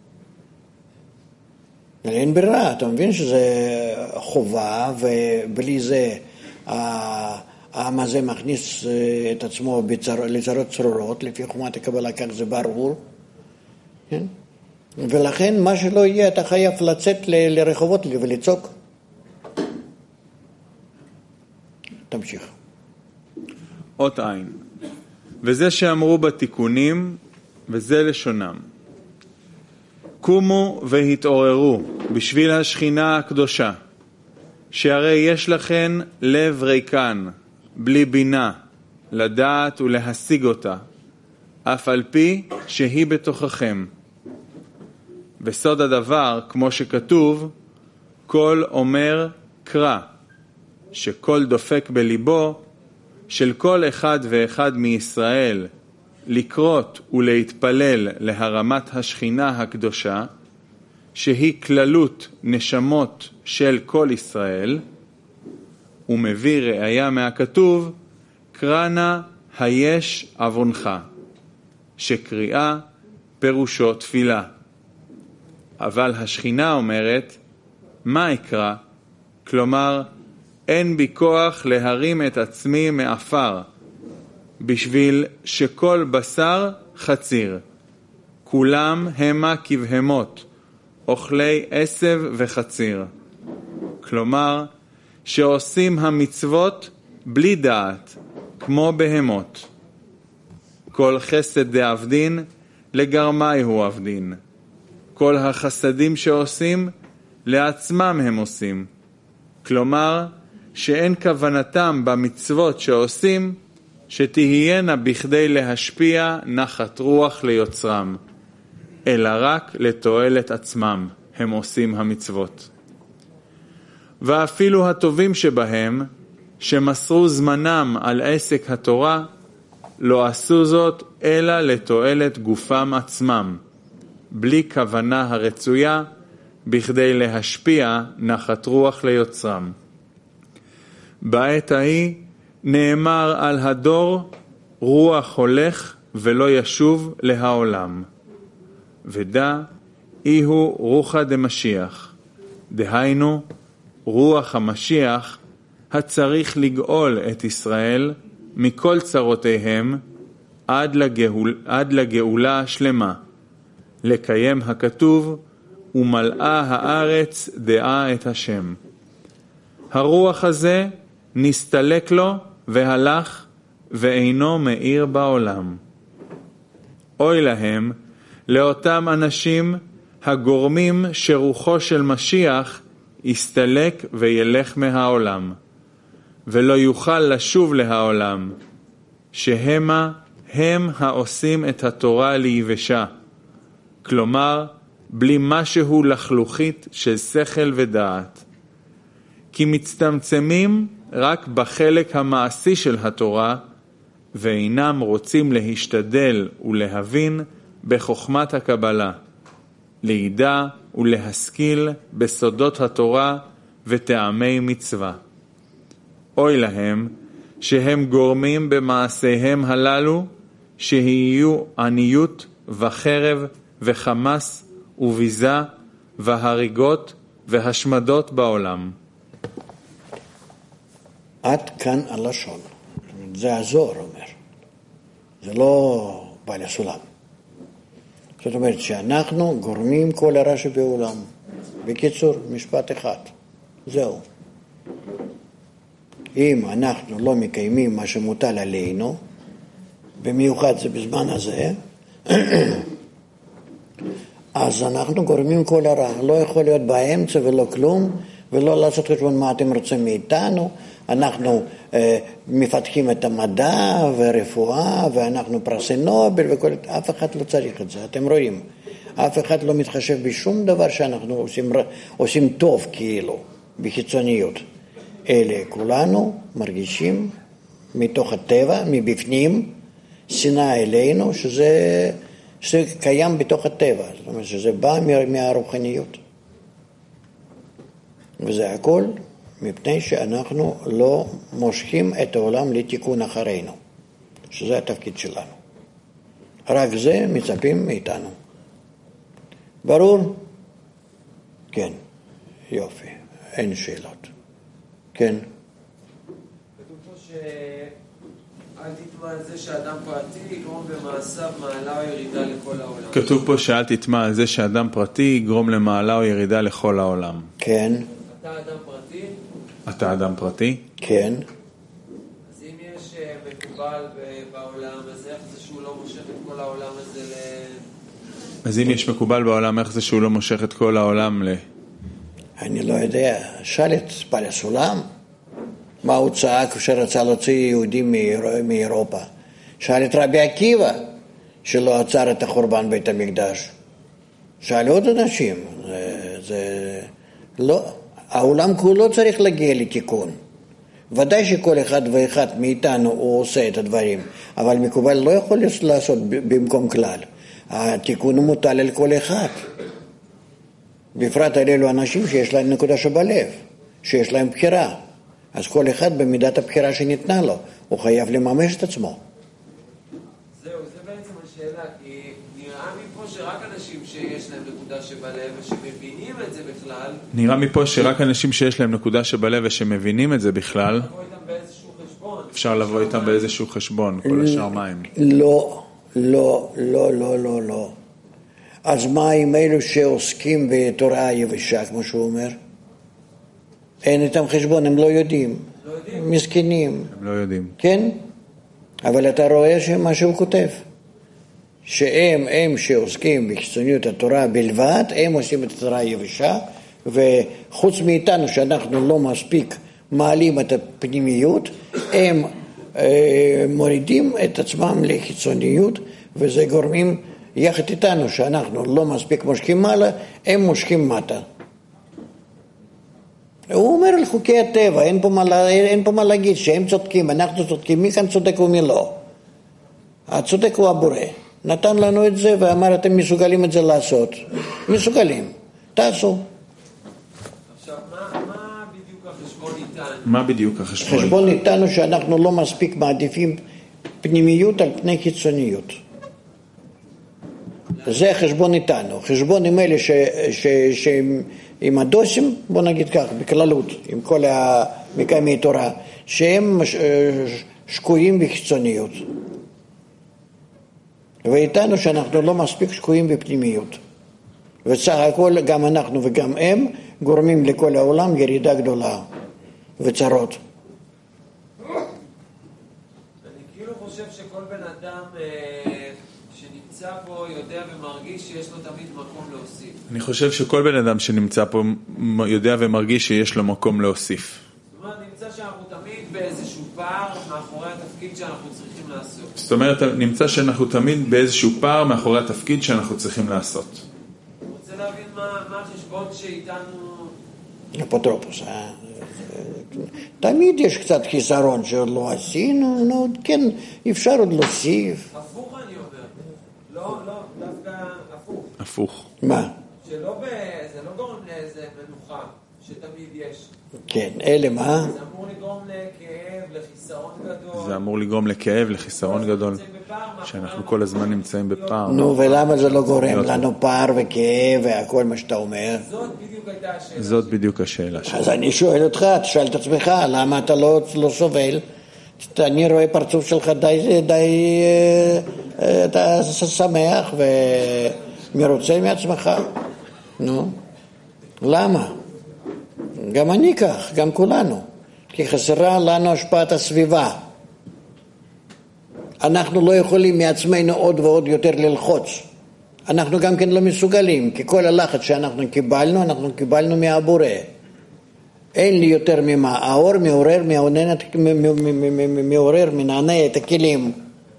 אלא אין ברירה. אתה מבין שזה חובה, ובלי זה העם הזה מכניס את עצמו לצרות צרורות, לפי חומת הקבלה, כך זה ברור. כן? ולכן מה שלא יהיה, אתה חייב לצאת ל- לרחובות ולצעוק. תמשיך. אות עין. וזה שאמרו בתיקונים, וזה לשונם. קומו והתעוררו בשביל השכינה הקדושה, שהרי יש לכן לב ריקן, בלי בינה, לדעת ולהשיג אותה, אף על פי שהיא בתוככם. בסוד הדבר, כמו שכתוב, כל אומר קרא, שכל דופק בליבו של כל אחד ואחד מישראל לקרות ולהתפלל להרמת השכינה הקדושה, שהיא כללות נשמות של כל ישראל, ומביא ראיה מהכתוב, קרנה היש עוונך, שקריאה פירושו תפילה. אבל השכינה אומרת, מה אקרא? כלומר, אין בי כוח להרים את עצמי מאפר, בשביל שכל בשר חציר. כולם המה כבהמות, אוכלי עשב וחציר. כלומר, שעושים המצוות בלי דעת, כמו בהמות. כל חסד דעבדין, לגרמי הוא עבדין. כל החסדים שעושים, לעצמם הם עושים. כלומר, שאין כוונתם במצוות שעושים, שתהיינה בכדי להשפיע נחת רוח ליוצרם, אלא רק לתועלת עצמם הם עושים המצוות. ואפילו הטובים שבהם, שמסרו זמנם על עסק התורה, לא עשו זאת אלא לתועלת גופם עצמם, בלי כוונה הרצויה, בכדי להשפיע נחת רוח ליוצרם. בעת ההיא נאמר על הדור רוח הולך ולא ישוב להעולם. ודע אי הוא רוחא דמשיח, דהיינו רוח המשיח הצריך לגאול את ישראל מכל צרותיהם עד, לגאול, עד לגאולה השלמה, לקיים הכתוב ומלאה הארץ דעה את השם. הרוח הזה נסתלק לו והלך ואינו מאיר בעולם. אוי להם, לאותם אנשים הגורמים שרוחו של משיח יסתלק וילך מהעולם, ולא יוכל לשוב להעולם, שהמה הם העושים את התורה ליבשה, כלומר, בלי משהו לחלוכית של שכל ודעת. כי מצטמצמים רק בחלק המעשי של התורה, ואינם רוצים להשתדל ולהבין בחוכמת הקבלה, לידע ולהשכיל בסודות התורה וטעמי מצווה. אוי להם שהם גורמים במעשיהם הללו שיהיו עניות וחרב וחמס וביזה והריגות והשמדות בעולם. עד כאן הלשון. זה הזוהר אומר. זה לא בעל הסולם. זאת אומרת שאנחנו גורמים כל הרע שבעולם. בקיצור, משפט אחד. זהו. אם אנחנו לא מקיימים מה שמוטל עלינו, במיוחד זה בזמן הזה, אז אנחנו גורמים כל הרע. לא יכול להיות באמצע ולא כלום, ולא לעשות חשבון מה אתם רוצים מאיתנו. אנחנו אה, מפתחים את המדע והרפואה, ואנחנו פרסי נובל וכל... אף אחד לא צריך את זה, אתם רואים. אף אחד לא מתחשב בשום דבר שאנחנו עושים, עושים טוב כאילו, בחיצוניות. אלה כולנו מרגישים מתוך הטבע, מבפנים, שנאה אלינו, שזה, שזה קיים בתוך הטבע. זאת אומרת שזה בא מהרוחניות. וזה הכל מפני שאנחנו לא מושכים את העולם לתיקון אחרינו, שזה התפקיד שלנו. רק זה מצפים מאיתנו. ברור? כן, יופי, אין שאלות. כן. כתוב פה שאל תטמע על זה שאדם פרטי יגרום במעשיו מעלה או ירידה לכל העולם. כתוב פה שאל תטמע על זה שאדם פרטי יגרום למעלה או ירידה לכל העולם. כן. אתה אדם פרטי? אתה אדם פרטי? כן. אז אם יש מקובל בעולם, אז איך זה שהוא לא מושך את כל העולם הזה ל... אז אם יש מקובל בעולם, איך זה שהוא לא מושך את כל העולם ל... אני לא יודע. שאל את בעל הסולם, מה הוא צעק כשרצה להוציא יהודים מאירופה. שאל את רבי עקיבא, שלא עצר את החורבן בית המקדש. שאל עוד אנשים. זה, זה... לא... העולם כולו צריך להגיע לתיקון. ודאי שכל אחד ואחד מאיתנו הוא עושה את הדברים, אבל מקובל לא יכול לעשות במקום כלל. התיקון הוא מוטל על כל אחד. בפרט על אלו אנשים שיש להם נקודה שבלב, שיש להם בחירה. אז כל אחד במידת הבחירה שניתנה לו, הוא חייב לממש את עצמו. זהו, זה בעצם השאלה, כי נראה מפה שרק אנשים שיש להם נקודה שבלב ושמבינים את זה בכלל, נראה מפה שרק אנשים שיש להם נקודה שבלב ושמבינים את זה בכלל, לבוא איתם באיזשהו חשבון. אפשר לבוא איתם באיזשהו חשבון, כל השאר מים. לא, לא, לא, לא, לא, לא. אז מה עם אלו שעוסקים בתורה היבשה, כמו שהוא אומר? אין איתם חשבון, הם לא יודעים. לא יודעים. מסכנים. הם לא יודעים. כן? אבל אתה רואה שמה שהוא כותב. שהם, הם שעוסקים בחיצוניות התורה בלבד, הם עושים את התורה היבשה, וחוץ מאיתנו שאנחנו לא מספיק מעלים את הפנימיות, הם אה, מורידים את עצמם לחיצוניות, וזה גורמים יחד איתנו שאנחנו לא מספיק מושכים מעלה, הם מושכים מטה. הוא אומר על חוקי הטבע, אין פה מה, אין פה מה להגיד שהם צודקים, אנחנו צודקים, מי כאן צודק ומי לא. הצודק הוא הבורא. נתן לנו את זה ואמר אתם מסוגלים את זה לעשות. מסוגלים. תעשו. עכשיו, מה, מה בדיוק החשבון איתן? מה בדיוק החשבון? חשבון איתנו שאנחנו לא מספיק מעדיפים פנימיות על פני חיצוניות. זה חשבון איתנו. חשבון עם אלה ש, ש, ש, עם הדוסים, בוא נגיד כך, בכללות, עם כל המקיימי תורה, שהם שקועים בחיצוניות. ואיתנו שאנחנו לא מספיק שקועים בפנימיות. וסך הכל גם אנחנו וגם הם גורמים לכל העולם ירידה גדולה וצרות. אני כאילו חושב שכל בן אדם שנמצא פה יודע ומרגיש שיש לו תמיד מקום להוסיף. אני חושב שכל בן אדם שנמצא פה יודע ומרגיש שיש לו מקום להוסיף. זאת אומרת, נמצא שאנחנו תמיד באיזשהו פער מאחורי התפקיד שאנחנו צריכים לעשות. זאת אומרת, נמצא שאנחנו תמיד באיזשהו פער מאחורי התפקיד שאנחנו צריכים לעשות. אני רוצה להבין מה, מה החשבון שאיתנו... אפוטרופוס, אה? תמיד יש קצת חיסרון שעוד לא עשינו, נו, כן, אפשר עוד להוסיף. הפוך אני אומר, לא, לא, דווקא הפוך. הפוך. מה? שלא ב... זה לא גורם לאיזה מנוחה שתמיד יש. כן, אלה מה? זה אמור לגרום לכאב, לחיסרון גדול. זה אמור לגרום לכאב, לחיסרון גדול, שאנחנו כל הזמן נמצאים בפער. נו, ולמה זה לא גורם לנו פער וכאב והכל מה שאתה אומר? זאת בדיוק הייתה השאלה. זאת בדיוק השאלה. אז אני שואל אותך, תשאל את עצמך, למה אתה לא, לא סובל? אני רואה פרצוף שלך די, די, אתה שמח ומרוצה מעצמך. נו, למה? גם אני כך, גם כולנו. כי חסרה לנו השפעת הסביבה. אנחנו לא יכולים מעצמנו עוד ועוד יותר ללחוץ. אנחנו גם כן לא מסוגלים, כי כל הלחץ שאנחנו קיבלנו, אנחנו קיבלנו מהבורא. אין לי יותר ממה. האור מעורר, מעורר, מנענע את הכלים.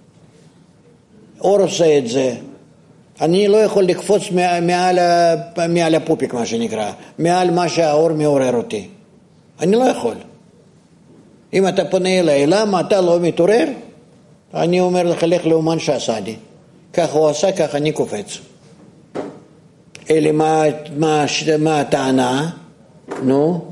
אור עושה את זה. אני לא יכול לקפוץ מעל, מעל הפופיק, מה שנקרא, מעל מה שהאור מעורר אותי. אני לא יכול. אם אתה פונה אליי, למה אתה לא מתעורר? אני אומר לך, לך לאומן שעשה לי. כך הוא עשה, כך אני קופץ. אלה מה, מה, מה הטענה? נו?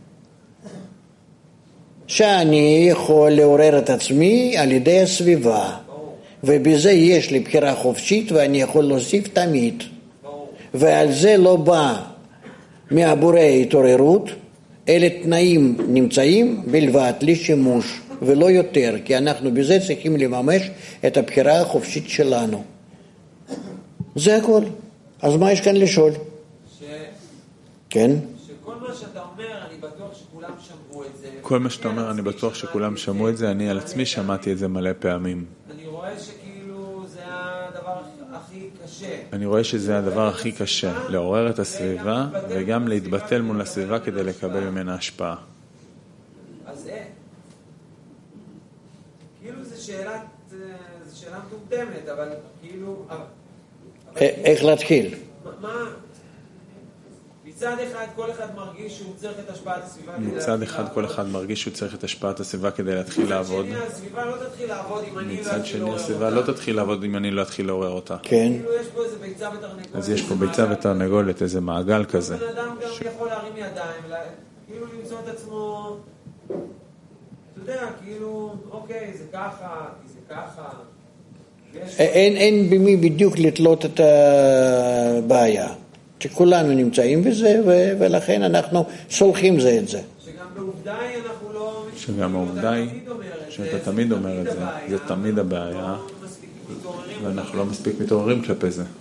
שאני יכול לעורר את עצמי על ידי הסביבה. ובזה יש לי בחירה חופשית ואני יכול להוסיף תמיד. ועל זה לא בא מהבורא התעוררות, אלה תנאים נמצאים בלבד לשימוש ולא יותר, כי אנחנו בזה צריכים לממש את הבחירה החופשית שלנו. זה הכל. אז מה יש כאן לשאול? ש... כן? שכל מה שאתה אומר, אני בטוח שכולם שמעו את זה. כל מה שאתה אומר, אני בטוח שכולם שמעו את זה, אני על עצמי שמעתי את זה מלא פעמים. אני רואה שכאילו זה הדבר הכי קשה. אני רואה שזה הדבר הכי קשה, לעורר את הסביבה וגם להתבטל מול הסביבה כדי לקבל ממנה השפעה. אז אין. כאילו זו שאלה, זו שאלה מטומטמת, אבל כאילו... איך להתחיל? מה... מצד אחד כל אחד מרגיש שהוא צריך את השפעת הסביבה. מצד אחד כל אחד מרגיש שהוא צריך את השפעת הסביבה כדי להתחיל לעבוד. מצד שני הסביבה לא תתחיל לעבוד אם אני לא מצד שני הסביבה לא תתחיל לעבוד אם אני לא אתחיל לעורר אותה. כן. כאילו יש פה איזה ביצה ותרנגולת. אז יש פה ביצה ותרנגולת, איזה מעגל כזה. בן אדם גם יכול להרים ידיים, כאילו למצוא את עצמו, אתה יודע, כאילו, אוקיי, זה ככה, זה ככה. אין, אין במי בדיוק לתלות את הבעיה. שכולנו נמצאים בזה, ו- ולכן אנחנו סולחים זה את זה. שגם בעובדה היא אנחנו לא... שגם העובדה היא שאתה תמיד אומר את זה, זה תמיד הבעיה, ואנחנו לא מספיק מתעוררים כלפי זה.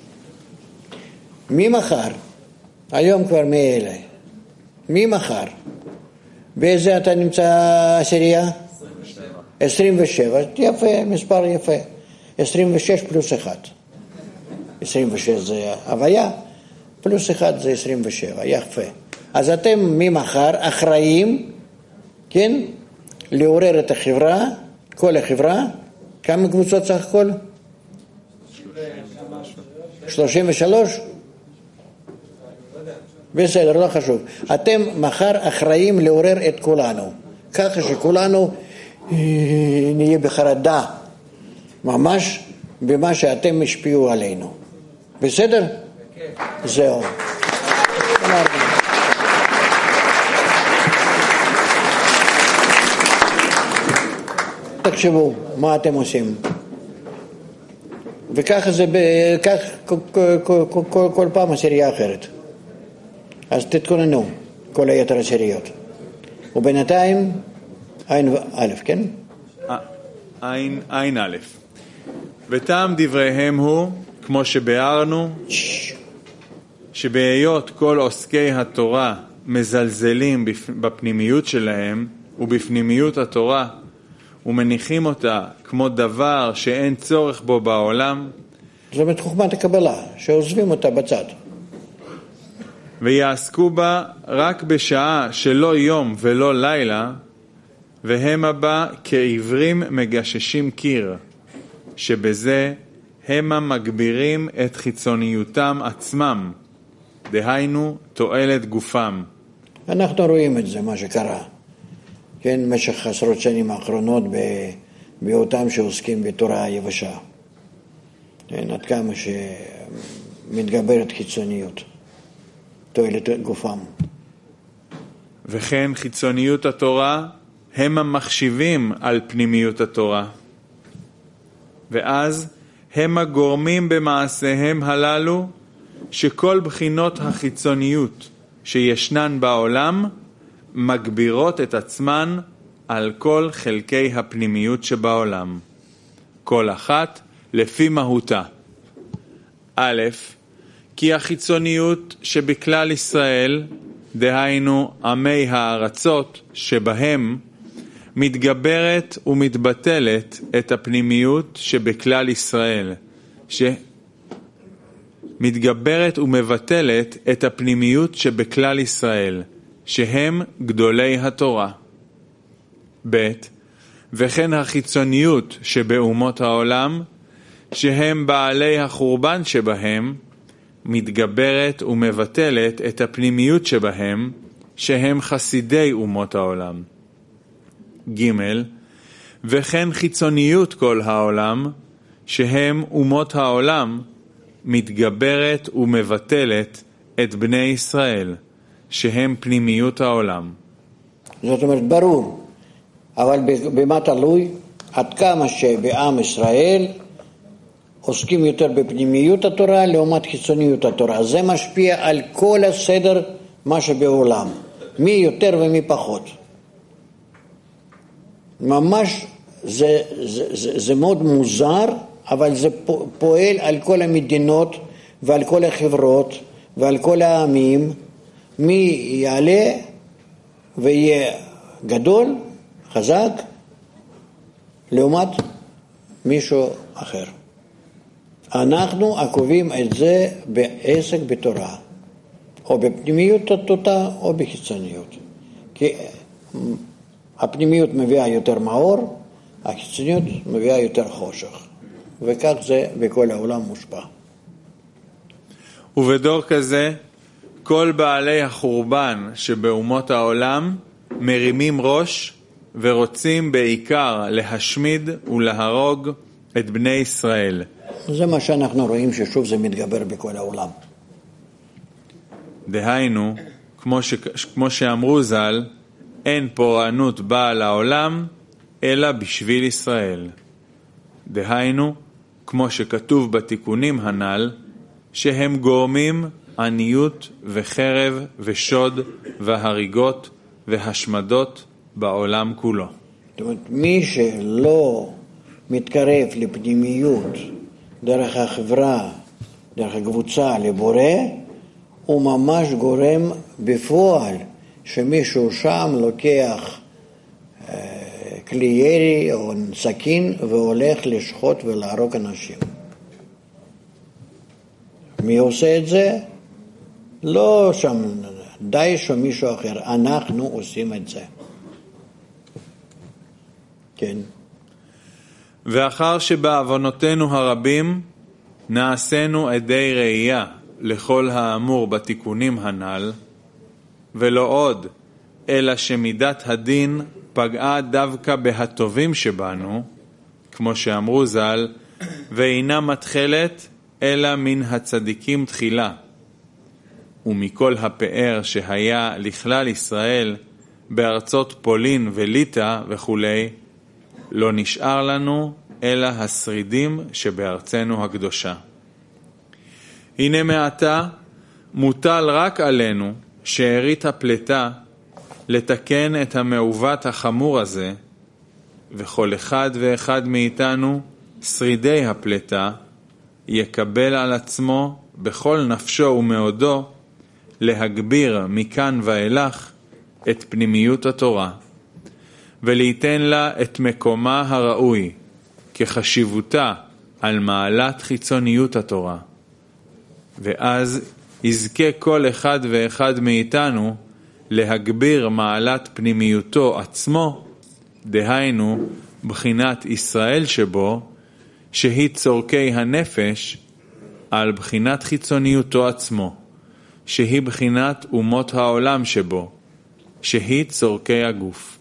מי מחר? היום כבר מאלה. מי מחר? באיזה אתה נמצא עשירייה? עשרים ושבע. יפה, מספר יפה. עשרים ושש פלוס אחד. עשרים ושש זה הוויה. פלוס אחד זה עשרים ושבע, יפה. אז אתם ממחר אחראים, כן, לעורר את החברה, כל החברה, כמה קבוצות סך הכל? שלושים ושלוש? בסדר, לא חשוב. אתם מחר אחראים לעורר את כולנו, ככה שכולנו נהיה בחרדה, ממש במה שאתם השפיעו עלינו. בסדר? זהו. תחשבו מה אתם עושים. וככה זה, כך כל, כל, כל, כל, כל פעם עשירייה אחרת. אז תתכוננו, כל היתר עשיריות. ובינתיים, עין א', כן? עין, עין א'. וטעם דבריהם הוא, כמו שביארנו, שבהיות כל עוסקי התורה מזלזלים בפנימיות שלהם ובפנימיות התורה ומניחים אותה כמו דבר שאין צורך בו בעולם, זאת אומרת חוכמת הקבלה, שעוזבים אותה בצד. ויעסקו בה רק בשעה שלא יום ולא לילה, והם הבא כעיוורים מגששים קיר, שבזה הם מגבירים את חיצוניותם עצמם, דהיינו תועלת גופם. אנחנו רואים את זה, מה שקרה. כן, במשך עשרות שנים האחרונות באותם שעוסקים בתורה היבשה. כן, עד כמה שמתגברת חיצוניות, תועלת גופם. וכן חיצוניות התורה הם המחשיבים על פנימיות התורה. ואז הם הגורמים במעשיהם הללו שכל בחינות החיצוניות שישנן בעולם מגבירות את עצמן על כל חלקי הפנימיות שבעולם, כל אחת לפי מהותה. א', כי החיצוניות שבכלל ישראל, דהיינו עמי הארצות שבהם, מתגברת ומתבטלת את הפנימיות שבכלל ישראל, ש... מתגברת ומבטלת את הפנימיות שבכלל ישראל, שהם גדולי התורה. ב' וכן החיצוניות שבאומות העולם, שהם בעלי החורבן שבהם, מתגברת ומבטלת את הפנימיות שבהם, שהם חסידי אומות העולם. ג' וכן חיצוניות כל העולם, שהם אומות העולם, מתגברת ומבטלת את בני ישראל, שהם פנימיות העולם. זאת אומרת, ברור, אבל במה תלוי? עד כמה שבעם ישראל עוסקים יותר בפנימיות התורה לעומת חיצוניות התורה. זה משפיע על כל הסדר מה שבעולם, מי יותר ומי פחות. ממש זה, זה, זה, זה מאוד מוזר, אבל זה פועל על כל המדינות ועל כל החברות ועל כל העמים. מי יעלה ויהיה גדול, חזק, לעומת מישהו אחר. אנחנו עקובים את זה בעסק בתורה, או בפנימיות התורה או בחיצוניות. כי הפנימיות מביאה יותר מאור, החיצוניות מביאה יותר חושך. וכך זה בכל העולם מושפע. ובדור כזה, כל בעלי החורבן שבאומות העולם מרימים ראש ורוצים בעיקר להשמיד ולהרוג את בני ישראל. זה מה שאנחנו רואים ששוב זה מתגבר בכל העולם. דהיינו, כמו, ש... כמו שאמרו ז"ל, אין פורענות באה לעולם אלא בשביל ישראל. דהיינו, כמו שכתוב בתיקונים הנ"ל, שהם גורמים עניות וחרב ושוד והריגות והשמדות בעולם כולו. זאת אומרת, מי שלא מתקרב לפנימיות דרך החברה, דרך הקבוצה לבורא, הוא ממש גורם בפועל שמישהו שם לוקח כלי ירי או סכין והולך לשחוט ולהרוג אנשים. מי עושה את זה? לא שם דאעש או מישהו אחר, אנחנו עושים את זה. כן. ואחר שבעוונותינו הרבים נעשינו עדי ראייה לכל האמור בתיקונים הנ"ל, ולא עוד, אלא שמידת הדין פגעה דווקא בהטובים שבנו, כמו שאמרו ז"ל, ואינה מתחלת אלא מן הצדיקים תחילה, ומכל הפאר שהיה לכלל ישראל בארצות פולין וליטא וכו', לא נשאר לנו אלא השרידים שבארצנו הקדושה. הנה מעתה מוטל רק עלינו, שארית הפלטה, לתקן את המעוות החמור הזה, וכל אחד ואחד מאיתנו, שרידי הפלטה, יקבל על עצמו בכל נפשו ומאודו, להגביר מכאן ואילך את פנימיות התורה, וליתן לה את מקומה הראוי, כחשיבותה על מעלת חיצוניות התורה. ואז יזכה כל אחד ואחד מאיתנו להגביר מעלת פנימיותו עצמו, דהיינו בחינת ישראל שבו, שהיא צורכי הנפש, על בחינת חיצוניותו עצמו, שהיא בחינת אומות העולם שבו, שהיא צורכי הגוף.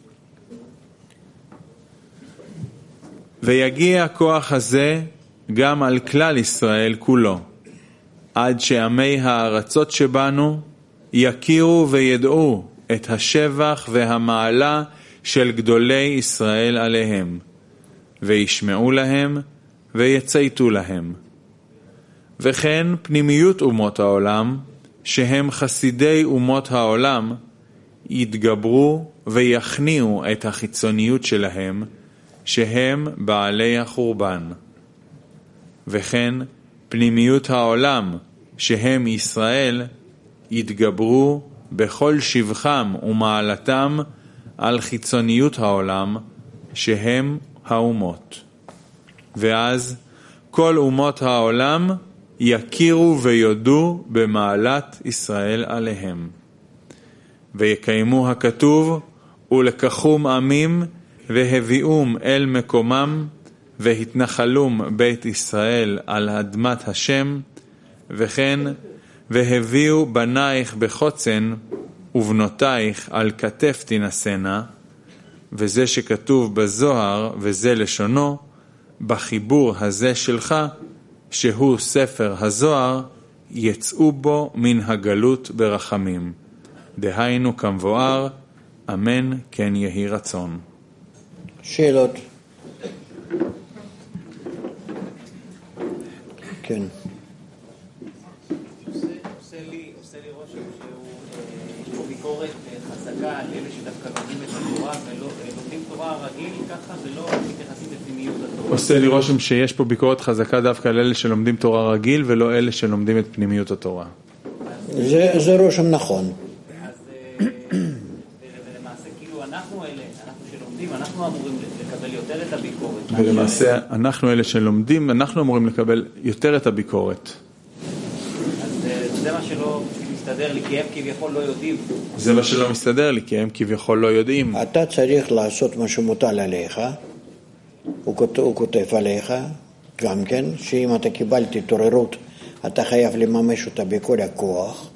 ויגיע הכוח הזה גם על כלל ישראל כולו, עד שעמי הארצות שבנו יכירו וידעו את השבח והמעלה של גדולי ישראל עליהם, וישמעו להם ויצייתו להם. וכן פנימיות אומות העולם, שהם חסידי אומות העולם, יתגברו ויכניעו את החיצוניות שלהם, שהם בעלי החורבן. וכן פנימיות העולם, שהם ישראל, יתגברו בכל שבחם ומעלתם על חיצוניות העולם, שהם האומות. ואז כל אומות העולם יכירו ויודו במעלת ישראל עליהם. ויקיימו הכתוב, ולקחום עמים, והביאום אל מקומם, והתנחלום בית ישראל על אדמת השם, וכן והביאו בנייך בחוצן, ובנותייך על כתף תנסנה, וזה שכתוב בזוהר וזה לשונו, בחיבור הזה שלך, שהוא ספר הזוהר, יצאו בו מן הגלות ברחמים. דהיינו כמבואר, אמן כן יהי רצון. שאלות? כן. עושה לי רושם שיש פה ביקורת חזקה על אלה שדווקא לומדים את התורה ולומדים תורה רגיל ככה ולא מתייחסים לפנימיות התורה. עושה לי רושם שיש פה ביקורת חזקה דווקא על אלה שלומדים תורה רגיל ולא אלה שלומדים את פנימיות התורה. זה רושם נכון. ולמעשה כאילו אנחנו אלה, אנחנו שלומדים, אנחנו אמורים לקבל יותר את הביקורת. ולמעשה אנחנו אלה שלומדים, אנחנו אמורים לקבל יותר את הביקורת. אז זה מה שלא מסתדר לי, כי הם כביכול לא יודעים. זה מה שלא מסתדר לי, כי הם כביכול לא יודעים. אתה צריך לעשות מה שמוטל עליך, הוא כותב, הוא כותב עליך, גם כן, שאם אתה קיבלת התעוררות, אתה חייב לממש אותה בכל הכוח.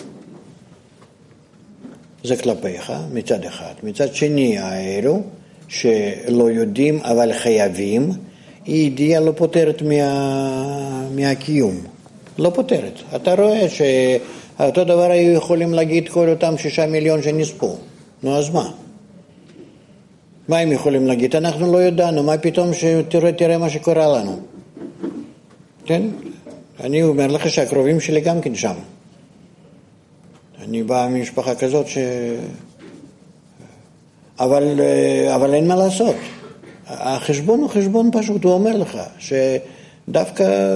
זה כלפיך, מצד אחד. מצד שני, האלו שלא יודעים אבל חייבים, היא ידיעה לא פותרת מה... מהקיום. לא פותרת. אתה רואה שאותו דבר היו יכולים להגיד כל אותם שישה מיליון שנספו. נו, אז מה? מה הם יכולים להגיד? אנחנו לא ידענו, מה פתאום שתראה, תראה מה שקורה לנו. כן? אני אומר לך שהקרובים שלי גם כן שם. אני בא ממשפחה כזאת ש... אבל, אבל אין מה לעשות. החשבון הוא חשבון פשוט, הוא אומר לך שדווקא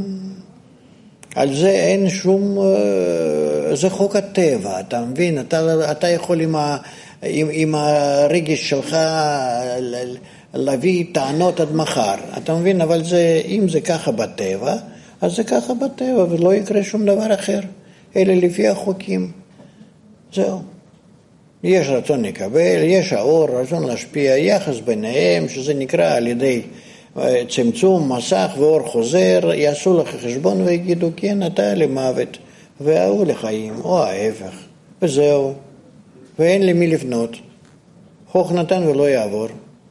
על זה אין שום... זה חוק הטבע, אתה מבין? אתה, אתה יכול עם, ה, עם, עם הרגש שלך להביא טענות עד מחר, אתה מבין? אבל זה, אם זה ככה בטבע, אז זה ככה בטבע ולא יקרה שום דבר אחר. אלה לפי החוקים. זהו. יש רצון לקבל, יש האור, רצון להשפיע, יחס ביניהם, שזה נקרא על ידי צמצום, מסך ואור חוזר, יעשו לך חשבון ויגידו, כן, אתה למוות, והוא לחיים, או ההפך, וזהו. ואין למי לפנות. חוך נתן ולא יעבור.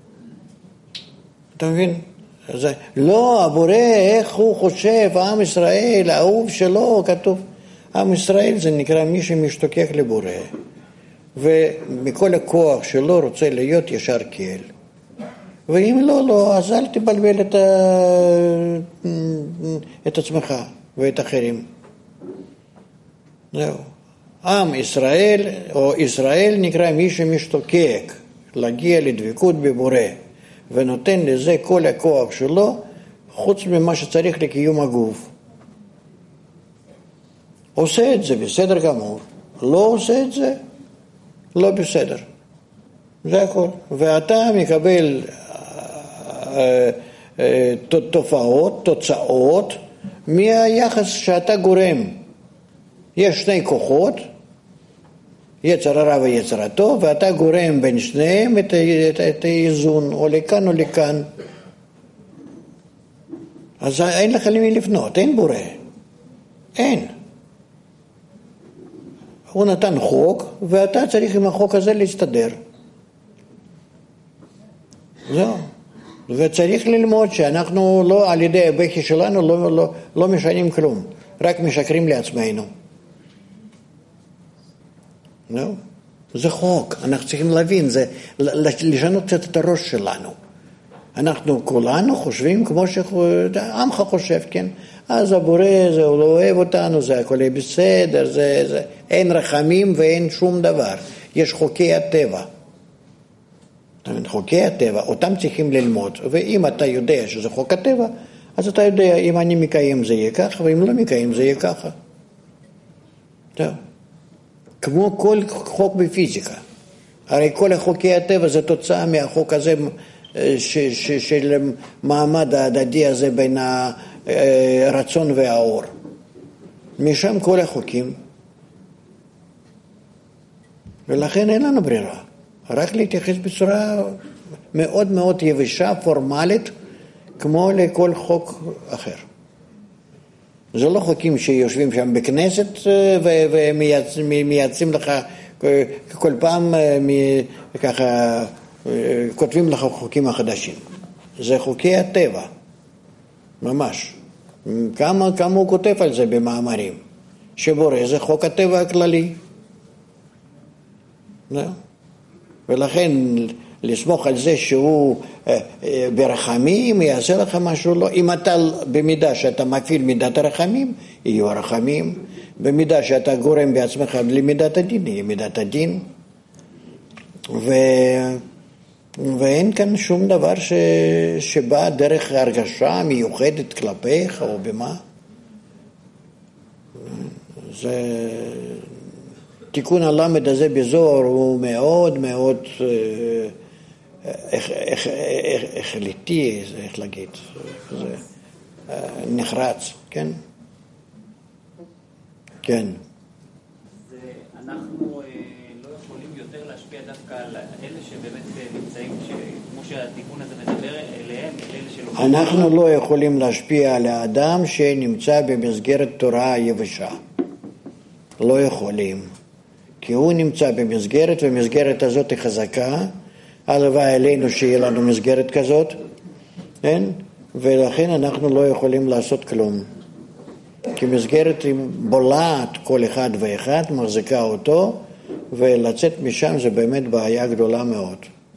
אתה מבין? זה, לא, הבורא, איך הוא חושב, עם ישראל, האהוב שלו, כתוב. עם ישראל זה נקרא מי שמשתוקק לבורא, ומכל הכוח שלו רוצה להיות ישר כאל. ואם לא, לא, אז אל תבלבל את, ה... את עצמך ואת אחרים. זהו. עם ישראל, או ישראל נקרא מי שמשתוקק להגיע לדבקות בבורא, ונותן לזה כל הכוח שלו, חוץ ממה שצריך לקיום הגוף. עושה את זה בסדר גמור, לא עושה את זה, לא בסדר. זה הכל. ואתה מקבל אה, אה, תופעות, תוצאות, מהיחס שאתה גורם. יש שני כוחות, יצר הרע ויצר הטוב, ואתה גורם בין שניהם את, את, את האיזון, או לכאן או לכאן. אז אין לך למי לפנות, אין בורא. אין. הוא נתן חוק, ואתה צריך עם החוק הזה להסתדר. זהו. וצריך ללמוד שאנחנו לא, על ידי הבכי שלנו, לא, לא, לא משנים כלום. רק משקרים לעצמנו. זהו. זה חוק. אנחנו צריכים להבין, זה לשנות קצת את הראש שלנו. אנחנו כולנו חושבים כמו שעמך חושב, כן? אז הבורא, זה, הוא לא אוהב אותנו, זה הכל יהיה בסדר, זה, זה, אין רחמים ואין שום דבר. יש חוקי הטבע. חוקי הטבע, אותם צריכים ללמוד. ואם אתה יודע שזה חוק הטבע, אז אתה יודע, אם אני מקיים זה יהיה ככה, ואם לא מקיים זה יהיה ככה. טוב. כמו כל חוק בפיזיקה. הרי כל חוקי הטבע זה תוצאה מהחוק הזה, ש, ש, של מעמד ההדדי הזה בין הרצון והאור. משם כל החוקים. ולכן אין לנו ברירה. רק להתייחס בצורה מאוד מאוד יבשה, פורמלית, כמו לכל חוק אחר. זה לא חוקים שיושבים שם בכנסת ומייצאים לך כל פעם ככה, כותבים לך חוקים החדשים. זה חוקי הטבע, ממש. כמה, כמה הוא כותב על זה במאמרים. שבורא זה חוק הטבע הכללי. לא? ולכן לסמוך על זה שהוא ברחמים יעשה לך משהו, לא. אם אתה במידה שאתה מפעיל מידת הרחמים, יהיו הרחמים. במידה שאתה גורם בעצמך למידת הדין, יהיה מידת הדין. ו... ואין כאן שום דבר ש... שבא דרך הרגשה מיוחדת כלפיך או במה. זה... תיקון הלמד הזה בזוהר הוא מאוד מאוד החליטי, איך להגיד, זה נחרץ, כן? כן. אנחנו לא יכולים יותר להשפיע דווקא על אלה שבאמת נמצאים, כמו שהתיקון הזה מדבר אליהם, אלה שלא... אנחנו לא יכולים להשפיע על האדם שנמצא במסגרת תורה יבשה. לא יכולים. כי הוא נמצא במסגרת, ומסגרת הזאת היא חזקה, הלוואי עלינו שיהיה לנו מסגרת כזאת, כן? ולכן אנחנו לא יכולים לעשות כלום. כי מסגרת היא בולעת כל אחד ואחד, מחזיקה אותו, ולצאת משם זה באמת בעיה גדולה מאוד.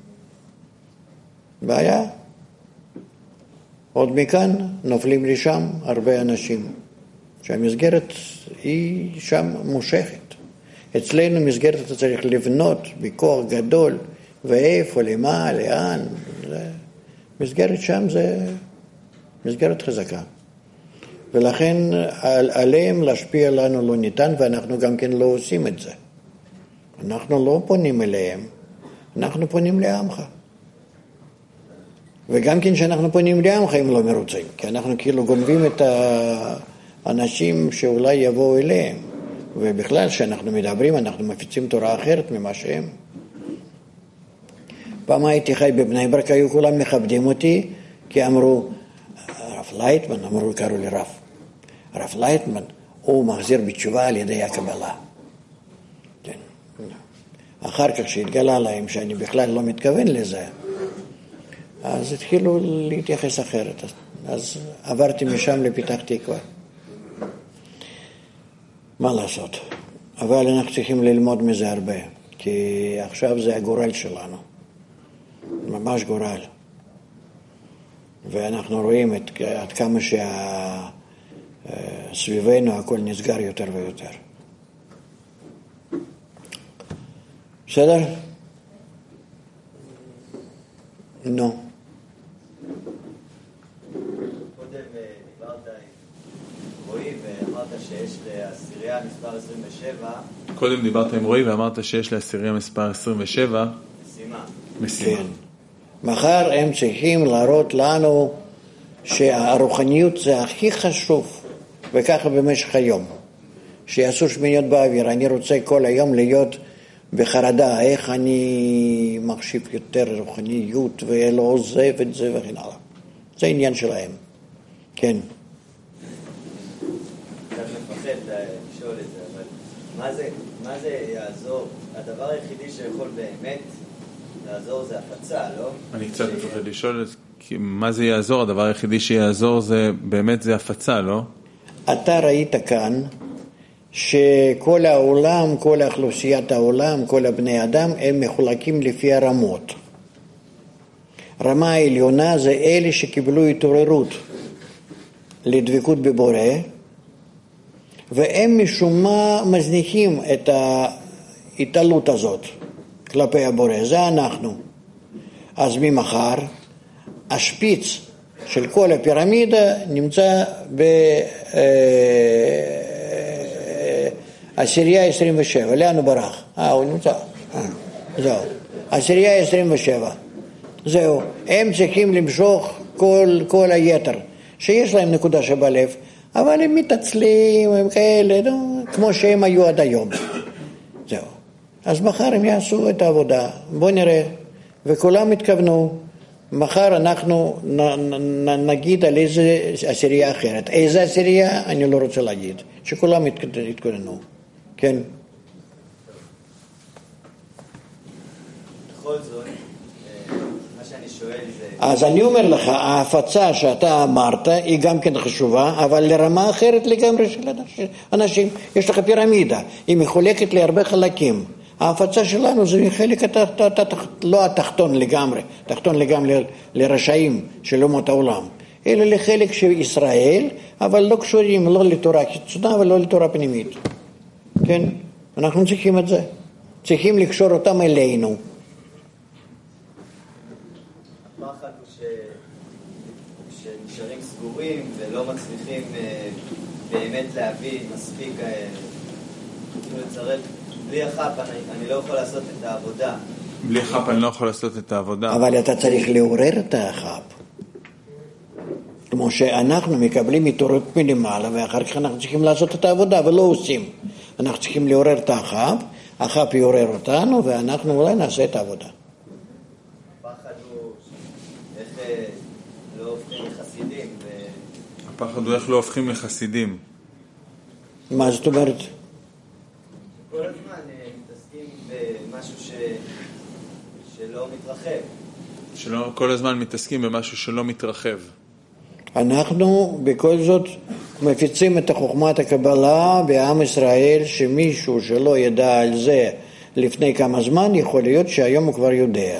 בעיה. עוד מכאן נופלים לשם הרבה אנשים, שהמסגרת היא שם מושכת. אצלנו מסגרת אתה צריך לבנות בכוח גדול, ואיפה, למה, לאן. זה... מסגרת שם זה מסגרת חזקה. ולכן על, עליהם להשפיע לנו לא ניתן, ואנחנו גם כן לא עושים את זה. אנחנו לא פונים אליהם, אנחנו פונים לעמך. וגם כן שאנחנו פונים לעמך הם לא מרוצים, כי אנחנו כאילו גונבים את האנשים שאולי יבואו אליהם. ובכלל שאנחנו מדברים, אנחנו מפיצים תורה אחרת ממה שהם. פעם הייתי חי בבני ברק, היו כולם מכבדים אותי, כי אמרו, הרב לייטמן, אמרו, קראו לי רב. הרב לייטמן, הוא מחזיר בתשובה על ידי הקבלה. כן. אחר כך שהתגלה להם שאני בכלל לא מתכוון לזה, אז התחילו להתייחס אחרת. אז עברתי משם לפתח תקווה. מה לעשות? אבל אנחנו צריכים ללמוד מזה הרבה, כי עכשיו זה הגורל שלנו. ממש גורל. ואנחנו רואים את, עד כמה שסביבנו הכל נסגר יותר ויותר. בסדר? נו. קודם דיברת עם רועי ואמרת שיש לעשירייה מספר עשרים ושבע. קודם דיברת עם רועי ואמרת שיש לעשירייה מספר עשרים ושבע. משימה. משימה. כן. מחר הם צריכים להראות לנו שהרוחניות זה הכי חשוב, וככה במשך היום. שיעשו שמיניות באוויר. אני רוצה כל היום להיות בחרדה, איך אני מחשיב יותר רוחניות ולא עוזב את זה וכן הלאה. זה העניין שלהם. כן. קצת מפחד לשאול את זה, אבל מה זה, מה זה יעזור? הדבר היחידי שיכול באמת לעזור זה הפצה, לא? אני קצת מפחד לשאול, מה זה יעזור? הדבר היחידי שיעזור זה באמת זה הפצה, לא? אתה ראית כאן שכל העולם, כל האוכלוסיית העולם, כל הבני אדם, הם מחולקים לפי הרמות. רמה העליונה זה אלה שקיבלו התעוררות לדבקות בבורא, והם משום מה מזניחים את ההתעלות הזאת כלפי הבורא. זה אנחנו. אז ממחר השפיץ של כל הפירמידה נמצא בעשירייה עשרים ושבע. לאן הוא ברח? אה, הוא נמצא. זהו. עשירייה עשרים ושבע. זהו. הם צריכים למשוך כל, כל היתר, שיש להם נקודה שבלב, אבל הם מתעצלים, הם כאלה, לא, כמו שהם היו עד היום. זהו. אז מחר הם יעשו את העבודה. בואו נראה. וכולם התכוונו. מחר אנחנו נ, נ, נגיד על איזה עשירייה אחרת. איזה עשירייה? אני לא רוצה להגיד. שכולם התכוננו. כן. בכל זאת, מה שאני שואל זה... אז אני אומר לך, ההפצה שאתה אמרת היא גם כן חשובה, אבל לרמה אחרת לגמרי של אנשים. יש לך פירמידה, היא מחולקת להרבה חלקים. ההפצה שלנו זה חלק לא התחתון לגמרי, תחתון לגמרי לרשעים של אומות העולם, אלא לחלק של ישראל, אבל לא קשורים לא לתורה חיצונה ולא לתורה פנימית. כן? אנחנו צריכים את זה. צריכים לקשור אותם אלינו. הפחד הוא ש... שנשארים סגורים ולא מצליחים באמת להביא מספיק לצרף. בלי החפ אני, אני לא יכול לעשות את העבודה. בלי החפ אני לא יכול לעשות את העבודה. אבל אתה צריך לעורר את החפ. כמו שאנחנו מקבלים התעוררות מלמעלה, ואחר כך אנחנו צריכים לעשות את העבודה, ולא עושים. אנחנו צריכים לעורר את החפ, החפ יעורר אותנו, ואנחנו אולי נעשה את העבודה. הפחד הוא איך לא הופכים לחסידים. ו... הפחד הוא איך לא הופכים לחסידים. מה זאת אומרת? כל הזמן מתעסקים במשהו ש... שלא מתרחב. שלא, כל הזמן מתעסקים במשהו שלא מתרחב. אנחנו בכל זאת מפיצים את חוכמת הקבלה בעם ישראל, שמישהו שלא ידע על זה לפני כמה זמן, יכול להיות שהיום הוא כבר יודע.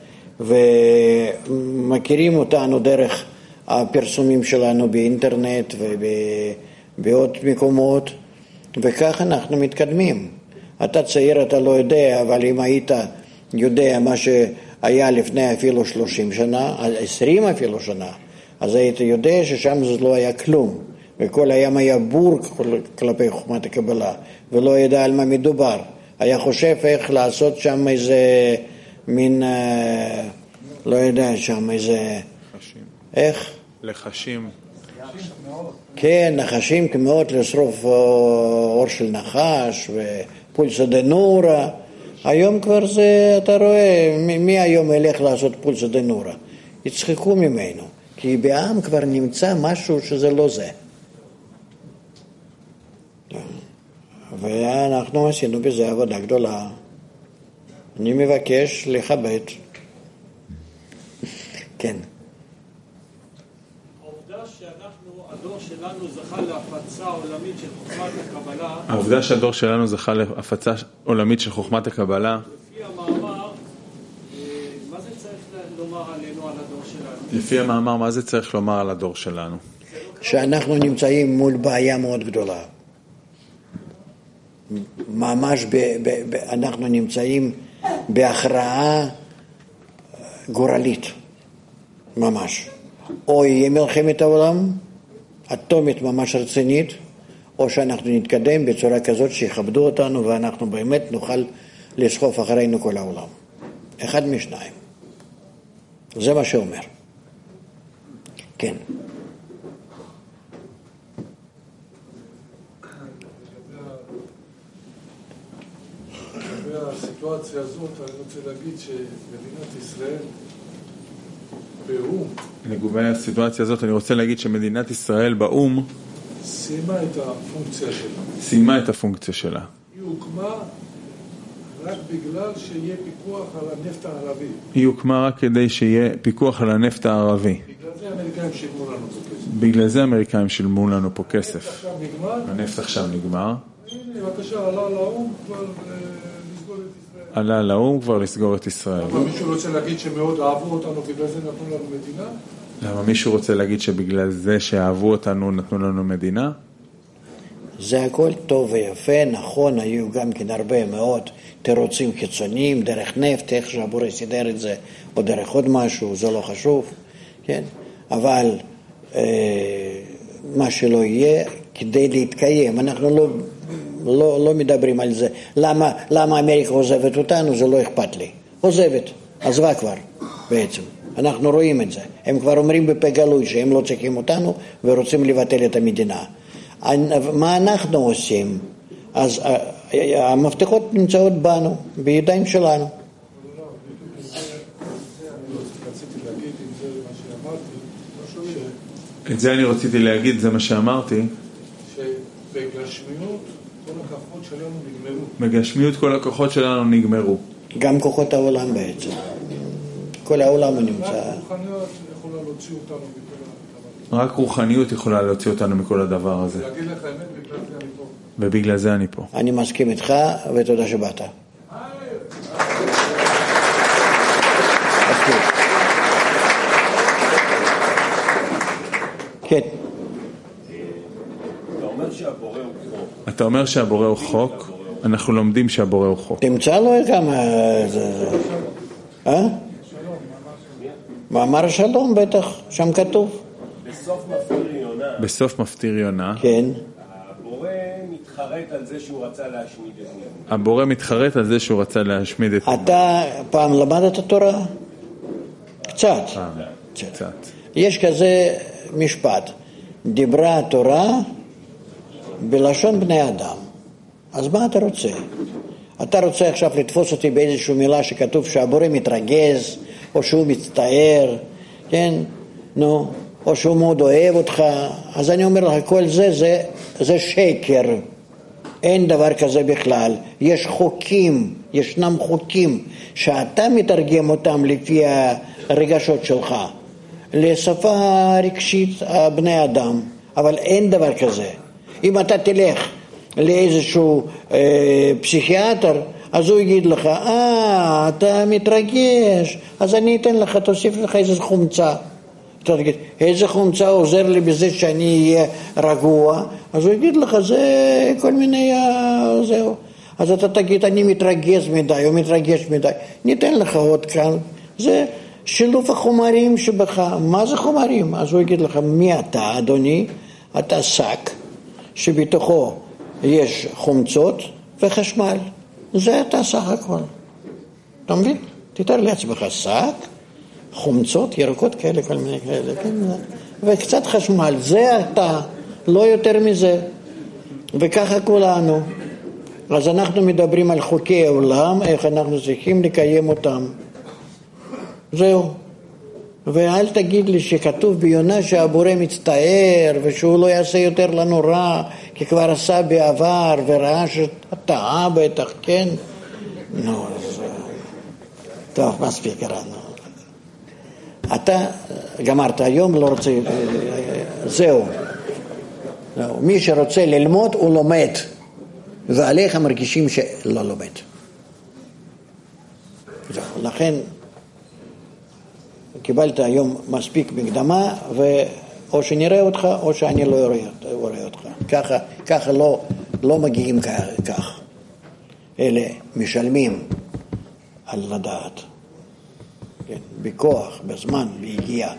ומכירים אותנו דרך הפרסומים שלנו באינטרנט ובעוד מקומות, וכך אנחנו מתקדמים. אתה צעיר, אתה לא יודע, אבל אם היית יודע מה שהיה לפני אפילו שלושים שנה, עשרים אפילו שנה, אז היית יודע ששם זה לא היה כלום, וכל הים היה בור כלפי חוכמת הקבלה, ולא ידע על מה מדובר. היה חושב איך לעשות שם איזה מין, לא יודע, שם איזה... לחשים. איך? לחשים. כן, נחשים כמאות לשרוף אור של נחש ופולסא דנורא. היום כבר זה, אתה רואה, מי היום ילך לעשות פולסא דנורא? יצחקו ממנו, כי בעם כבר נמצא משהו שזה לא זה. ואנחנו עשינו בזה עבודה גדולה. אני מבקש לכבד. כן. הדור שלנו זכה להפצה עולמית של חוכמת הקבלה. העובדה שהדור שלנו זכה להפצה עולמית של חוכמת הקבלה. לפי המאמר, מה זה צריך לומר עלינו, על הדור שלנו? לפי המאמר, מה זה צריך לומר על הדור שלנו? שאנחנו נמצאים מול בעיה מאוד גדולה. ממש ב, ב, ב, אנחנו נמצאים בהכרעה גורלית, ממש. או יהיה מלחמת העולם, אטומית ממש רצינית, או שאנחנו נתקדם בצורה כזאת שיכבדו אותנו ואנחנו באמת נוכל לסחוף אחרינו כל העולם. אחד משניים. זה מה שאומר. כן. בסיטואציה הזאת אני רוצה להגיד שמדינת ישראל באום, לגבי הסיטואציה הזאת אני רוצה להגיד שמדינת ישראל באום סיימה את הפונקציה שלה. סיימה את הפונקציה שלה. היא הוקמה רק בגלל שיהיה פיקוח על הנפט הערבי. היא הוקמה רק כדי שיהיה פיקוח על הנפט הערבי. בגלל זה האמריקאים שילמו לנו פה כסף. בגלל זה האמריקאים שילמו לנו פה כסף. עכשיו נגמר. הנפט עכשיו נגמר. הנה, בבקשה, עלה לאום כבר לסגור את ישראל. עלה לאום כבר לסגור את ישראל. אבל מישהו רוצה להגיד שמאוד אהבו אותנו, בגלל זה נתנו לנו מדינה? למה מישהו רוצה להגיד שבגלל זה שאהבו אותנו נתנו לנו מדינה? זה הכל טוב ויפה, נכון, היו גם כן הרבה מאוד תירוצים חיצוניים, דרך נפט, איך שהבורא סידר את זה, או דרך עוד משהו, זה לא חשוב, כן? אבל אה, מה שלא יהיה, כדי להתקיים, אנחנו לא, לא, לא מדברים על זה. למה, למה אמריקה עוזבת אותנו? זה לא אכפת לי. עוזבת, עזבה כבר בעצם. אנחנו רואים את זה. הם כבר אומרים בפה גלוי שהם לא צריכים אותנו ורוצים לבטל את המדינה. מה אנחנו עושים? אז המפתחות נמצאות בנו, בידיים שלנו. את זה אני רציתי להגיד, זה מה שאמרתי. שבגשמיות כל הכוחות שלנו נגמרו. בגשמיות כל הכוחות שלנו נגמרו. גם כוחות העולם בעצם. כל העולם הוא נמצא. רק רוחניות יכולה להוציא אותנו מכל הדבר. רק רוחניות יכולה להוציא אותנו מכל הדבר הזה. להגיד לך האמת, בגלל זה אני פה. ובגלל זה אני פה. אני מסכים איתך, ותודה שבאת. כן. אתה אומר שהבורא הוא חוק. אתה אומר שהבורא הוא חוק, אנחנו לומדים שהבורא הוא חוק. תמצא לו כמה... אה? מאמר השלום בטח, שם כתוב. בסוף מפטיר יונה. בסוף מפטיר יונה. כן. הבורא מתחרט על זה שהוא רצה להשמיד את נינווה. הבורא מתחרט על זה שהוא רצה להשמיד את נינווה. אתה פעם למדת תורה? קצת. פעם, קצת. יש כזה משפט, דיברה התורה בלשון בני אדם. אז מה אתה רוצה? אתה רוצה עכשיו לתפוס אותי באיזושהי מילה שכתוב שהבורא מתרגז, או שהוא מצטער, כן? נו, או שהוא מאוד אוהב אותך. אז אני אומר לך, כל זה, זה, זה שקר. אין דבר כזה בכלל. יש חוקים, ישנם חוקים, שאתה מתרגם אותם לפי הרגשות שלך, לשפה רגשית בני אדם. אבל אין דבר כזה. אם אתה תלך לאיזשהו אה, פסיכיאטר, אז הוא יגיד לך, אה, אתה מתרגש, אז אני אתן לך, תוסיף לך איזה חומצה. אתה תגיד, איזה חומצה עוזר לי בזה שאני אהיה רגוע? אז הוא יגיד לך, זה כל מיני, זהו. אז אתה תגיד, אני מתרגש מדי, או מתרגש מדי. ניתן לך עוד כאן. זה שילוב החומרים שבך. מה זה חומרים? אז הוא יגיד לך, מי אתה, אדוני? אתה שק, שבתוכו יש חומצות וחשמל. זה אתה סך הכל. אתה מבין? תתאר לעצמך שק, חומצות, ירקות כאלה, כל מיני כאלה, כן? וקצת חשמל. זה אתה, לא יותר מזה. וככה כולנו. אז אנחנו מדברים על חוקי העולם, איך אנחנו צריכים לקיים אותם. זהו. ואל תגיד לי שכתוב ביונה שהבורא מצטער ושהוא לא יעשה יותר לנו רע, כי כבר עשה בעבר וראה שטעה בטח, כן? נו, אז... טוב, מספיק קראנו. אתה גמרת היום, לא רוצה... זהו. מי שרוצה ללמוד הוא לומד, ועליך מרגישים שלא לומד. זהו, לכן... קיבלת היום מספיק מקדמה, ואו שנראה אותך או שאני לא אראה אותך. ככה, ככה לא, לא מגיעים כך. אלה משלמים על לדעת. כן, בכוח, בזמן, בהגיעה.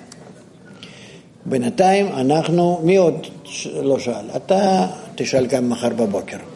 בינתיים אנחנו, מי עוד לא שאל? אתה תשאל גם מחר בבוקר.